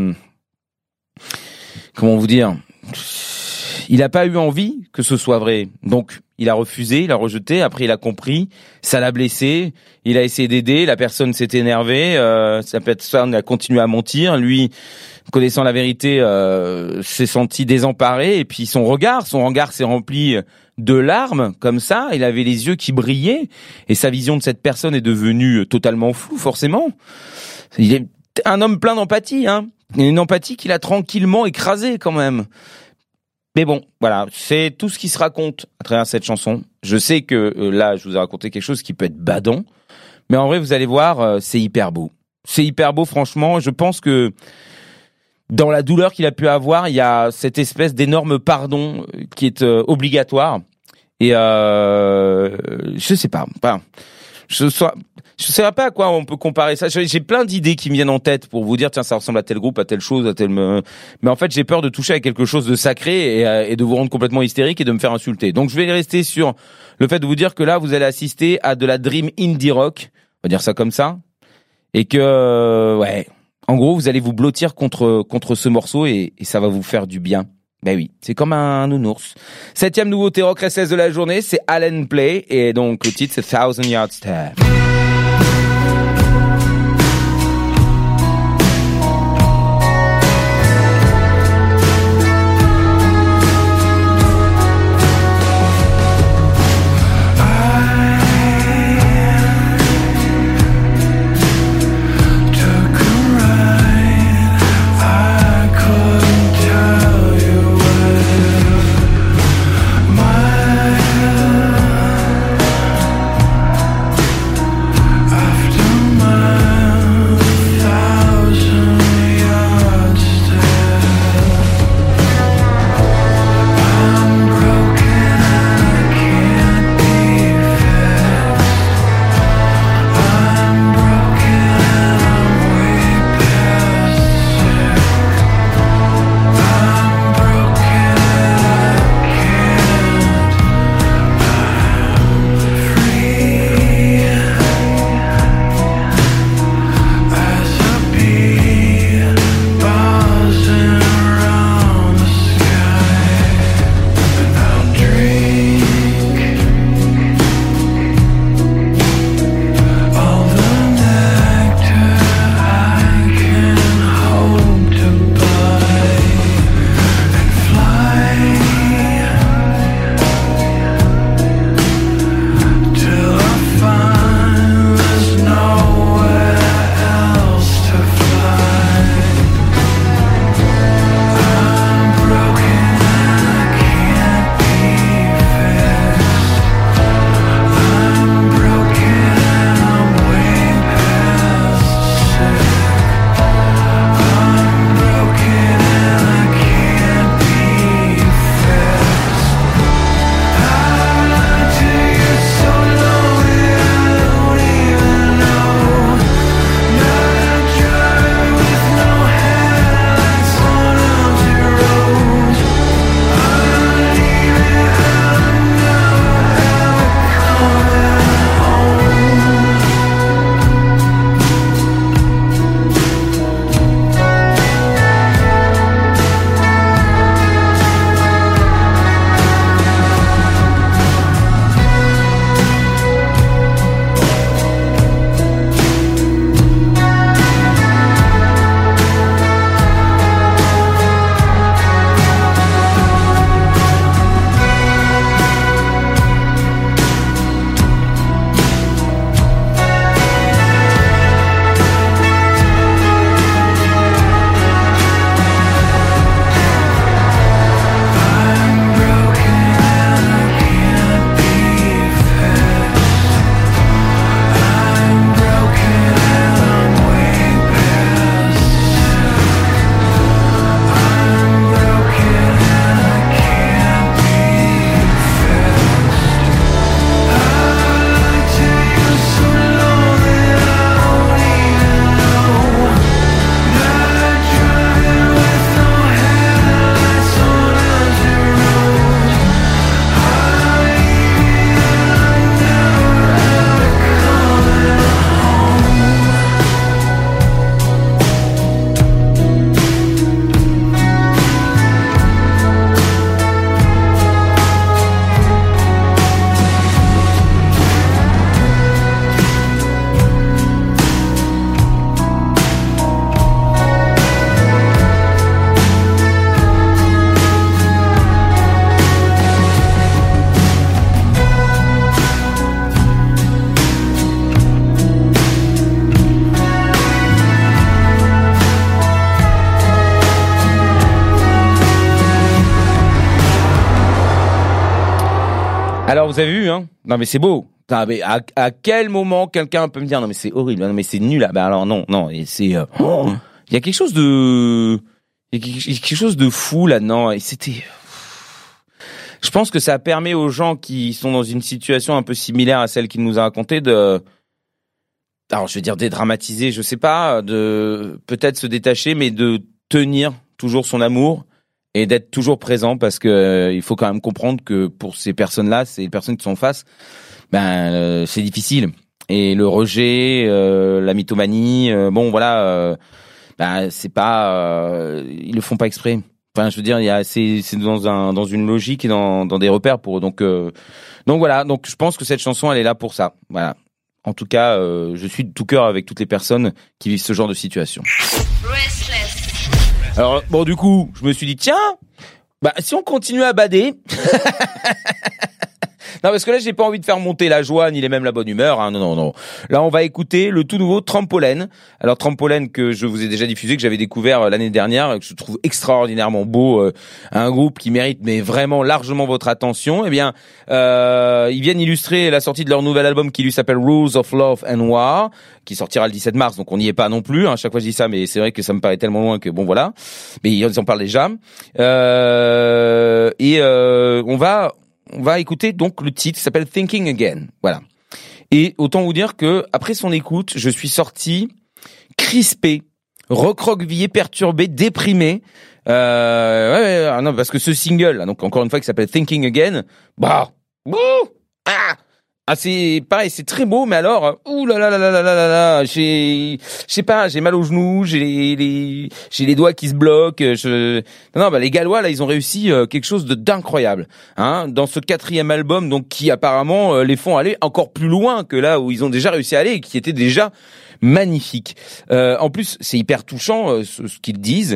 comment vous dire? Il n'a pas eu envie que ce soit vrai. Donc, il a refusé, il a rejeté. Après, il a compris. Ça l'a blessé. Il a essayé d'aider. La personne s'est énervée. Cette personne a continué à mentir. Lui, connaissant la vérité, s'est senti désemparé. Et puis, son regard s'est rempli de larmes, comme ça. Il avait les yeux qui brillaient. Et sa vision de cette personne est devenue totalement floue, forcément. Il est un homme plein d'empathie, hein. Une empathie qu'il a tranquillement écrasée, quand même. Mais bon, voilà, c'est tout ce qui se raconte à travers cette chanson. Je sais que là, je vous ai raconté quelque chose qui peut être badant, mais en vrai, vous allez voir, c'est hyper beau. C'est hyper beau, franchement. Je pense que dans la douleur qu'il a pu avoir, il y a cette espèce d'énorme pardon qui est obligatoire. Et je sais pas. Enfin, je sais pas à quoi on peut comparer ça. J'ai plein d'idées qui me viennent en tête pour vous dire, tiens, ça ressemble à tel groupe, à telle chose, à tel... Mais en fait, j'ai peur de toucher à quelque chose de sacré et de vous rendre complètement hystérique et de me faire insulter. Donc, je vais rester sur le fait de vous dire que là, vous allez assister à de la dream indie rock. On va dire ça comme ça. Et que, ouais, en gros, vous allez vous blottir contre ce morceau et ça va vous faire du bien. Ben oui, c'est comme un nounours. 7e nouveauté rock restless de la journée, c'est Allen Epley et donc le titre c'est Thousand Yard Stare. Alors vous avez vu, hein? Non mais c'est beau. Putain, mais à quel moment quelqu'un peut me dire non mais c'est horrible, non mais c'est nul. Bah alors non, et c'est il y a quelque chose de fou là-dedans et c'était. Je pense que ça permet aux gens qui sont dans une situation un peu similaire à celle qu'il nous a racontée alors je vais dire dédramatiser, je sais pas, de peut-être se détacher, mais de tenir toujours son amour et d'être toujours présent parce que il faut quand même comprendre que pour ces personnes-là, ces personnes qui sont en face, c'est difficile. Et le rejet, la mythomanie, c'est pas, ils le font pas exprès. Enfin, je veux dire, c'est dans une logique et dans des repères pour eux. Donc voilà. Donc je pense que cette chanson, elle est là pour ça. Voilà. En tout cas, je suis de tout cœur avec toutes les personnes qui vivent ce genre de situation. Restless. Alors bon, du coup, je me suis dit tiens, si on continue à bader. Non, parce que là, j'ai pas envie de faire monter la joie ni même la bonne humeur. Hein. Non. Là, on va écouter le tout nouveau Trampoline. Alors, Trampoline que je vous ai déjà diffusé, que j'avais découvert l'année dernière, que je trouve extraordinairement beau, un groupe qui mérite mais vraiment largement votre attention. Eh bien, ils viennent illustrer la sortie de leur nouvel album qui lui s'appelle Rules of Love and War, qui sortira le 17 mars. Donc, on n'y est pas non plus. Hein. Chaque fois, je dis ça, mais c'est vrai que ça me paraît tellement loin que bon, voilà. Mais ils en parlent déjà. On va écouter donc le titre qui s'appelle Thinking Again. Voilà. Et autant vous dire que après son écoute, je suis sorti crispé, recroquevillé, perturbé, déprimé. Non, parce que ce single, là, donc encore une fois, qui s'appelle Thinking Again, c'est pareil, c'est très beau, mais alors, je sais pas, j'ai mal aux genoux, j'ai les doigts qui se bloquent. Les Gallois là, ils ont réussi quelque chose d'incroyable, hein, dans ce 4e album, donc qui apparemment les font aller encore plus loin que là où ils ont déjà réussi à aller et qui était déjà magnifique. En plus, c'est hyper touchant ce qu'ils disent.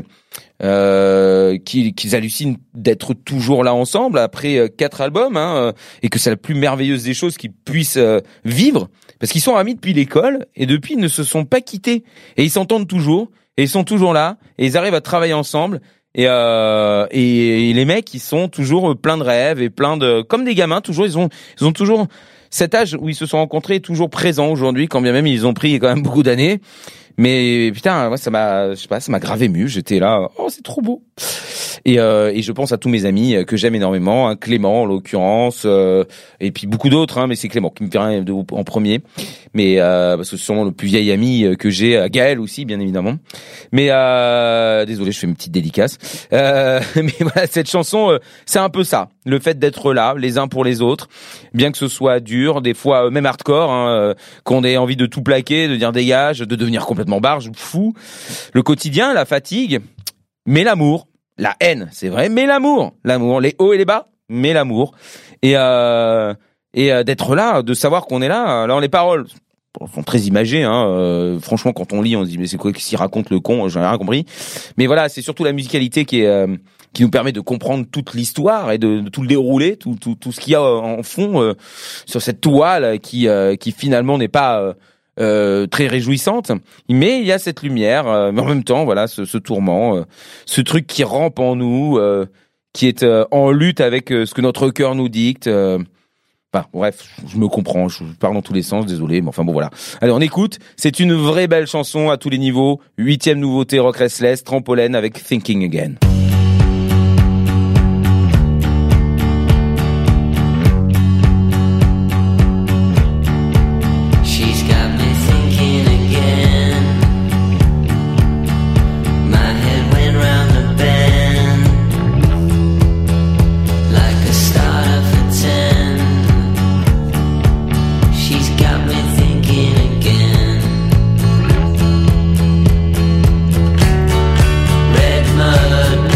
Qu'ils hallucinent d'être toujours là ensemble après 4 albums, hein, et que c'est la plus merveilleuse des choses qu'ils puissent vivre, parce qu'ils sont amis depuis l'école et depuis ils ne se sont pas quittés et ils s'entendent toujours et ils sont toujours là et ils arrivent à travailler ensemble et les mecs ils sont toujours pleins de rêves et plein de comme des gamins toujours ils ont toujours cet âge où ils se sont rencontrés toujours présent aujourd'hui, quand bien même ils ont pris quand même beaucoup d'années. Mais putain, moi ça m'a grave ému. J'étais là, c'est trop beau. Et je pense à tous mes amis que j'aime énormément, hein, Clément en l'occurrence, et puis beaucoup d'autres, hein, mais c'est Clément qui me vient en premier. Mais parce que c'est sûrement le plus vieil ami que j'ai, Gaël aussi bien évidemment. Mais désolé, je fais une petite dédicace. Mais voilà, cette chanson, c'est un peu ça, le fait d'être là les uns pour les autres, bien que ce soit dur, des fois même hardcore, hein, qu'on ait envie de tout plaquer, de dire dégage, de devenir complètement barge, fou, le quotidien, la fatigue, mais l'amour. La haine, c'est vrai, mais l'amour, les hauts et les bas, mais l'amour, et d'être là, de savoir qu'on est là. Alors les paroles sont très imagées, hein. Franchement, quand on lit, on se dit mais c'est quoi qu'il raconte le con, j'en ai rien compris. Mais voilà, c'est surtout la musicalité qui nous permet de comprendre toute l'histoire et de tout le dérouler, tout ce qu'il y a en fond sur cette toile qui finalement n'est pas très réjouissante, mais il y a cette lumière, mais en même temps, voilà, ce tourment, ce truc qui rampe en nous, qui est en lutte avec ce que notre cœur nous dicte. Bref, je me comprends, je parle dans tous les sens, désolé, mais enfin bon voilà. Allez, on écoute, c'est une vraie belle chanson à tous les niveaux, 8e nouveauté Rock Restless, Trampoline avec Thinking Again. Red mud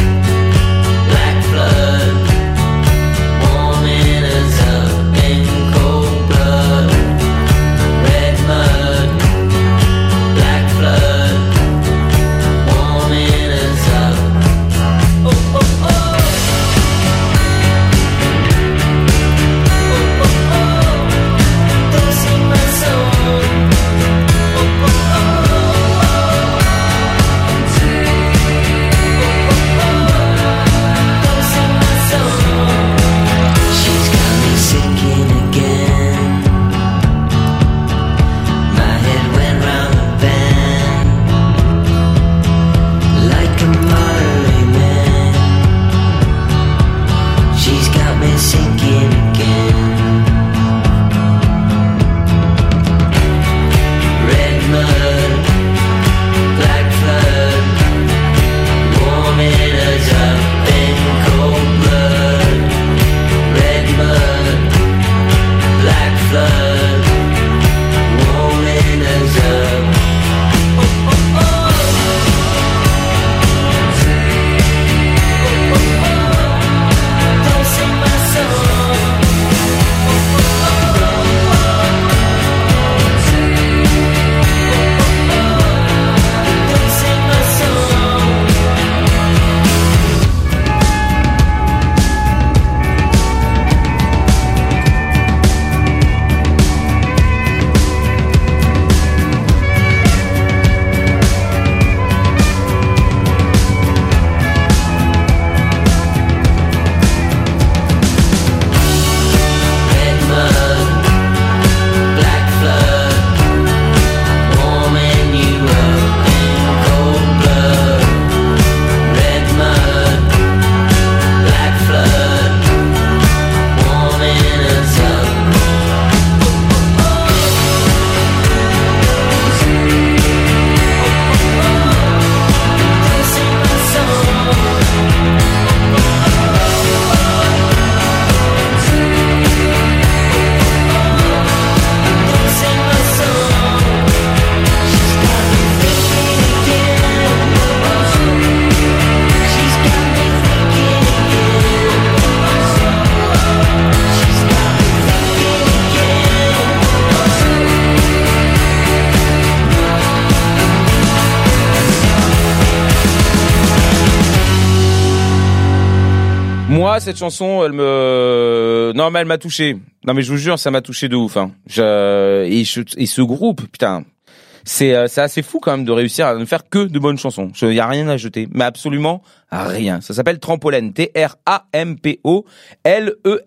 moi, cette chanson, elle m'a touché. Non, mais je vous jure, ça m'a touché de ouf, hein. Et ce groupe, putain. C'est assez fou quand même de réussir à ne faire que de bonnes chansons. Il y a rien à jeter, mais absolument rien. Ça s'appelle Trampoline, Trampolene.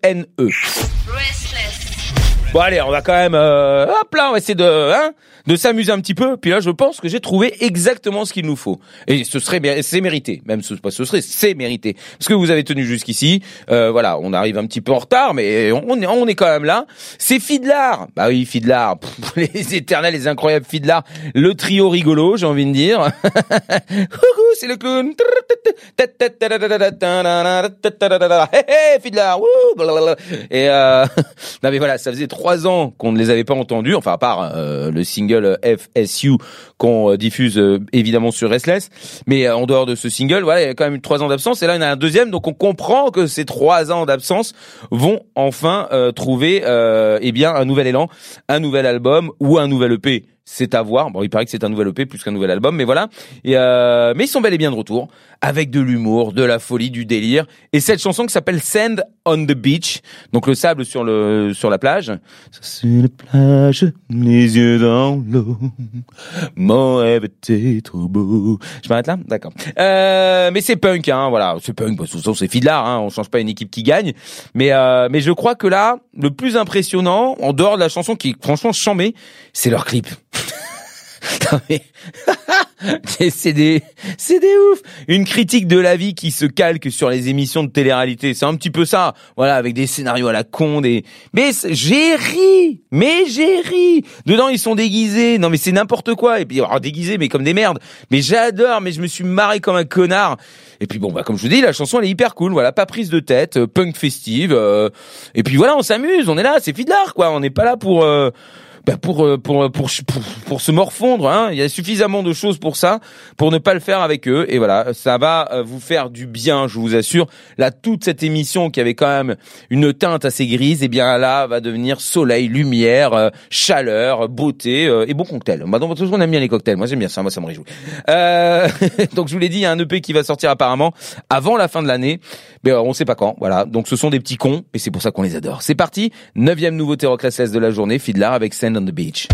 Bon allez, on va quand même hop là, on va essayer de s'amuser un petit peu. Puis là, je pense que j'ai trouvé exactement ce qu'il nous faut. Et c'est mérité. Même c'est mérité. Parce que vous avez tenu jusqu'ici. Voilà, on arrive un petit peu en retard, mais on est quand même là. C'est Fiddler. Bah oui, Fiddler. Les éternels, les incroyables Fiddler. Le trio rigolo, j'ai envie de dire. Coucou, c'est le clown. Hey, Fiddler. Et non mais voilà, ça faisait 3 ans qu'on ne les avait pas entendus, enfin à part le single FSU qu'on diffuse évidemment sur Restless, mais en dehors de ce single, voilà, il y a quand même eu 3 ans d'absence, et là il y en a un deuxième, donc on comprend que ces 3 ans d'absence vont enfin trouver eh bien un nouvel élan, un nouvel album ou un nouvel EP. C'est à voir. Bon, il paraît que c'est un nouvel EP plus qu'un nouvel album, mais voilà. Et mais ils sont bel et bien de retour, avec de l'humour, de la folie, du délire. Et cette chanson qui s'appelle Sand on the Beach, donc le sable sur la plage. Ça, c'est la plage, les yeux dans l'eau. Mon rêve était trop beau. Je m'arrête là, d'accord. Mais c'est punk, hein. Voilà, c'est punk. Parce que c'est Fiddler, hein. On change pas une équipe qui gagne. Mais je crois que là, le plus impressionnant, en dehors de la chanson qui est franchement chambée, c'est leur clip. Non mais c'est des ouf. Une critique de la vie qui se calque sur les émissions de télé-réalité. C'est un petit peu ça. Voilà, avec des scénarios à la con, mais j'ai ri. Dedans, ils sont déguisés. Non mais c'est n'importe quoi. Et puis, déguisés, mais comme des merdes. Mais j'adore, mais je me suis marré comme un connard. Et puis bon, comme je vous dis, la chanson, elle est hyper cool. Voilà, pas prise de tête, punk festive. Et puis voilà, on s'amuse. On est là. C'est Fiddler, quoi. On n'est pas là pour se morfondre, hein. Il y a suffisamment de choses pour ça, pour ne pas le faire avec eux. Et voilà, ça va vous faire du bien, je vous assure. Là, toute cette émission qui avait quand même une teinte assez grise, eh bien là, va devenir soleil, lumière, chaleur, beauté et bon cocktail. Bah, donc, on aime bien les cocktails. Moi, j'aime bien ça. Moi, ça me réjouit. Donc, je vous l'ai dit, il y a un EP qui va sortir apparemment avant la fin de l'année. Mais on sait pas quand. Voilà. Donc, ce sont des petits cons et c'est pour ça qu'on les adore. C'est parti. 9e nouveauté rock de la journée. Fiddler avec Sand on the Beach.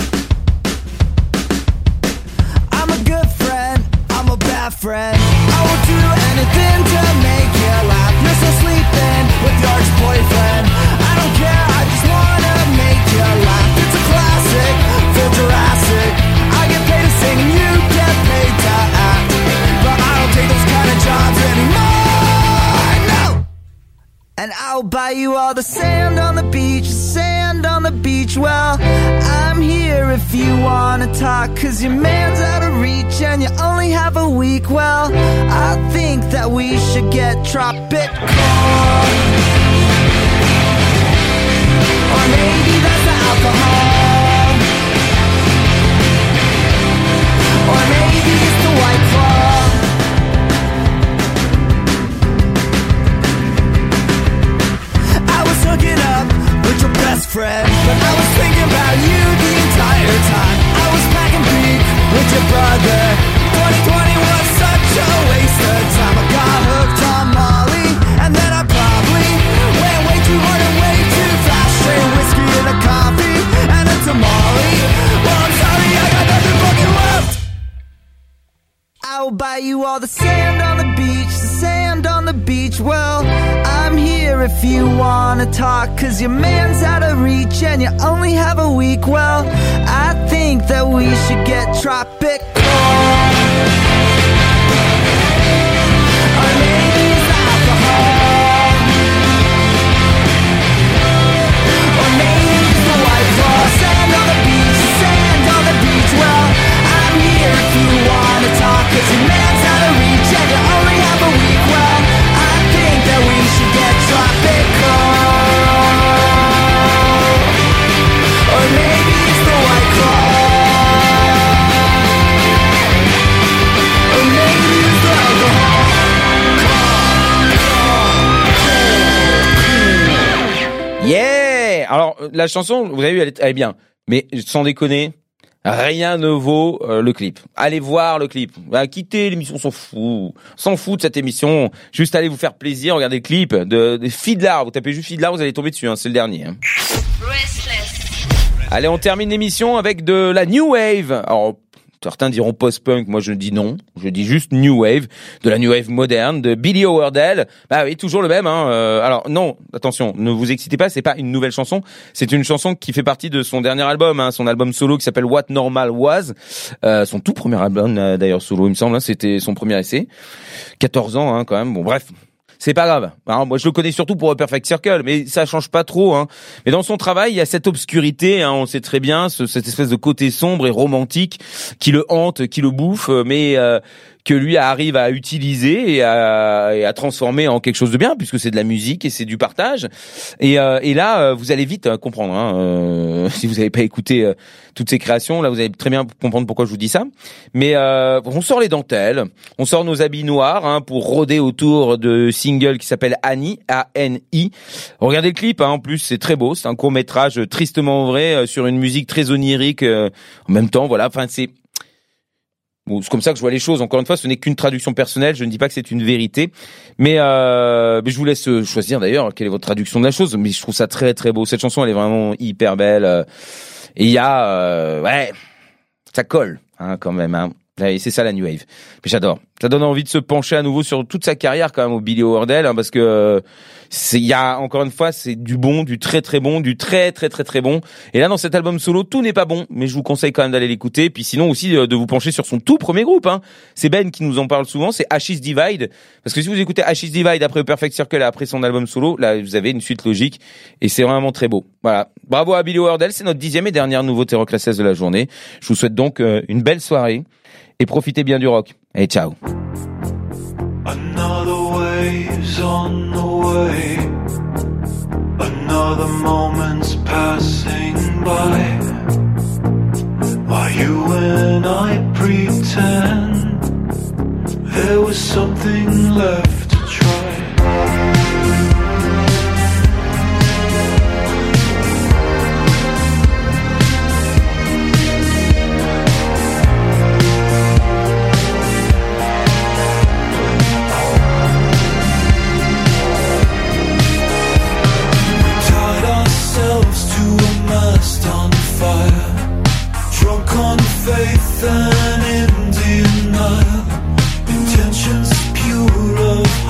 I'm a good friend, I'm a bad friend. I will do anything to make you laugh. You're still sleeping with your ex-boyfriend. I don't care, I just wanna make you laugh. It's a classic, full Jurassic. I get paid to sing and you get paid to act. But I don't take those kind of jobs anymore, no! And I'll buy you all the sand on the beach, sand on the beach. Well, I'm here if you wanna talk, 'cause your man's out of reach and you only have a week. Well, I think that we should get tropical. Or maybe that's the alcohol. Or maybe it's the White Claw. I was hooking up with your best friend, but I was thinking about you the entire time. I was packing beat with your brother. 2020 was such a waste of time. I got hooked on Molly, and then I probably went way too hard and way too fast. Straight whiskey and a coffee and a tamale. Well, I'm sorry, I got nothing fucking left. I will buy you all the sand on the beach, the sand on the beach. Well, I'm here if you wanna talk, 'cause your man's out of reach and you only have a week. Well, I think that we should get tropical. Or maybe it's alcohol. Or maybe it's the White Claw. Sand on the beach, sand on the beach. Well, I'm here if you wanna talk, 'cause your man's out of reach and you only have a week. Well, I think that we should get tropical. Or maybe it's the White Claw. Or maybe it's the alcohol. Yeah! Alors, la chanson, vous avez vu, elle est bien. Mais, sans déconner, Rien ne vaut le clip. Allez voir le clip. Quittez l'émission, on s'en fout de cette émission. Juste allez vous faire plaisir, regardez le clip de Fiddler. Vous tapez juste Fiddler, vous allez tomber dessus, c'est le dernier. Restless. Allez, on termine l'émission avec de la New Wave. Alors, certains diront post-punk, moi je dis non, je dis juste New Wave, de la New Wave moderne, de Billy Howerdel. Bah oui, toujours le même. Alors non, attention, ne vous excitez pas, c'est pas une nouvelle chanson, c'est une chanson qui fait partie de son dernier album, son album solo qui s'appelle What Normal Was, son tout premier album d'ailleurs solo, il me semble, c'était son premier essai. 14 ans quand même, bon bref. C'est pas grave. Alors, moi, je le connais surtout pour Perfect Circle, mais ça change pas trop. Mais dans son travail, il y a cette obscurité. On sait très bien cette espèce de côté sombre et romantique qui le hante, qui le bouffe, mais que lui arrive à utiliser et à transformer en quelque chose de bien, puisque c'est de la musique et c'est du partage. Et là, vous allez vite comprendre. Si vous n'avez pas écouté toutes ces créations, là, vous allez très bien comprendre pourquoi je vous dis ça. Mais on sort les dentelles, on sort nos habits noirs pour rôder autour de single qui s'appelle Annie, A-N-I. Regardez le clip, en plus, c'est très beau. C'est un court-métrage tristement vrai sur une musique très onirique. En même temps, voilà. Enfin, c'est comme ça que je vois les choses. Encore une fois, ce n'est qu'une traduction personnelle. Je ne dis pas que c'est une vérité, mais je vous laisse choisir d'ailleurs quelle est votre traduction de la chose. Mais je trouve ça très très beau. Cette chanson, elle est vraiment hyper belle. Et il y a, ça colle quand même. Et c'est ça la New Wave. Mais j'adore. Ça donne envie de se pencher à nouveau sur toute sa carrière quand même au Billy Howerdel, parce que il y a encore une fois c'est du bon, du très très bon, du très très très très bon. Et là dans cet album solo tout n'est pas bon, mais je vous conseille quand même d'aller l'écouter. Puis sinon aussi de vous pencher sur son tout premier groupe. C'est Ben qui nous en parle souvent, c'est Ashes Divide. Parce que si vous écoutez Ashes Divide après Perfect Circle et après son album solo, là vous avez une suite logique et c'est vraiment très beau. Voilà. Bravo à Billy Howerdel, c'est notre 10e et dernière nouveauté Rock Class de la journée. Je vous souhaite donc une belle soirée. Et profitez bien du rock. Et ciao. Another wave's on the way. Another moment's passing by. While you and I pretend there was something left to try. Faith and in denial, intentions pure of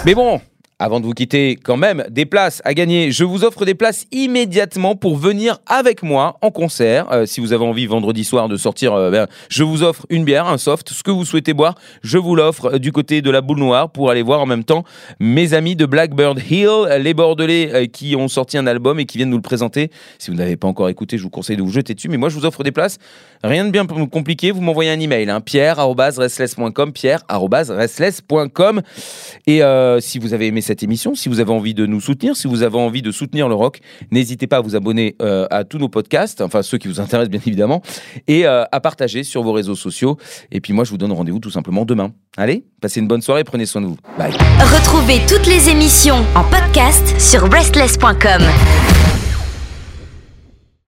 Mais bon, avant de vous quitter, quand même, des places à gagner. Je vous offre des places immédiatement pour venir avec moi en concert. Si vous avez envie vendredi soir de sortir, je vous offre une bière, un soft, ce que vous souhaitez boire. Je vous l'offre du côté de la Boule Noire pour aller voir en même temps mes amis de Blackbird Hill, les Bordelais qui ont sorti un album et qui viennent nous le présenter. Si vous n'avez pas encore écouté, je vous conseille de vous jeter dessus. Mais moi, je vous offre des places. Rien de bien compliqué. Vous m'envoyez un email, pierre@restless.com, pierre@restless.com. Et si vous avez aimé cette émission, si vous avez envie de nous soutenir, si vous avez envie de soutenir le rock, n'hésitez pas à vous abonner à tous nos podcasts, enfin ceux qui vous intéressent bien évidemment, et à partager sur vos réseaux sociaux. Et puis moi, je vous donne rendez-vous tout simplement demain. Allez, passez une bonne soirée, prenez soin de vous. Bye. Retrouvez toutes les émissions en podcast sur restless.com.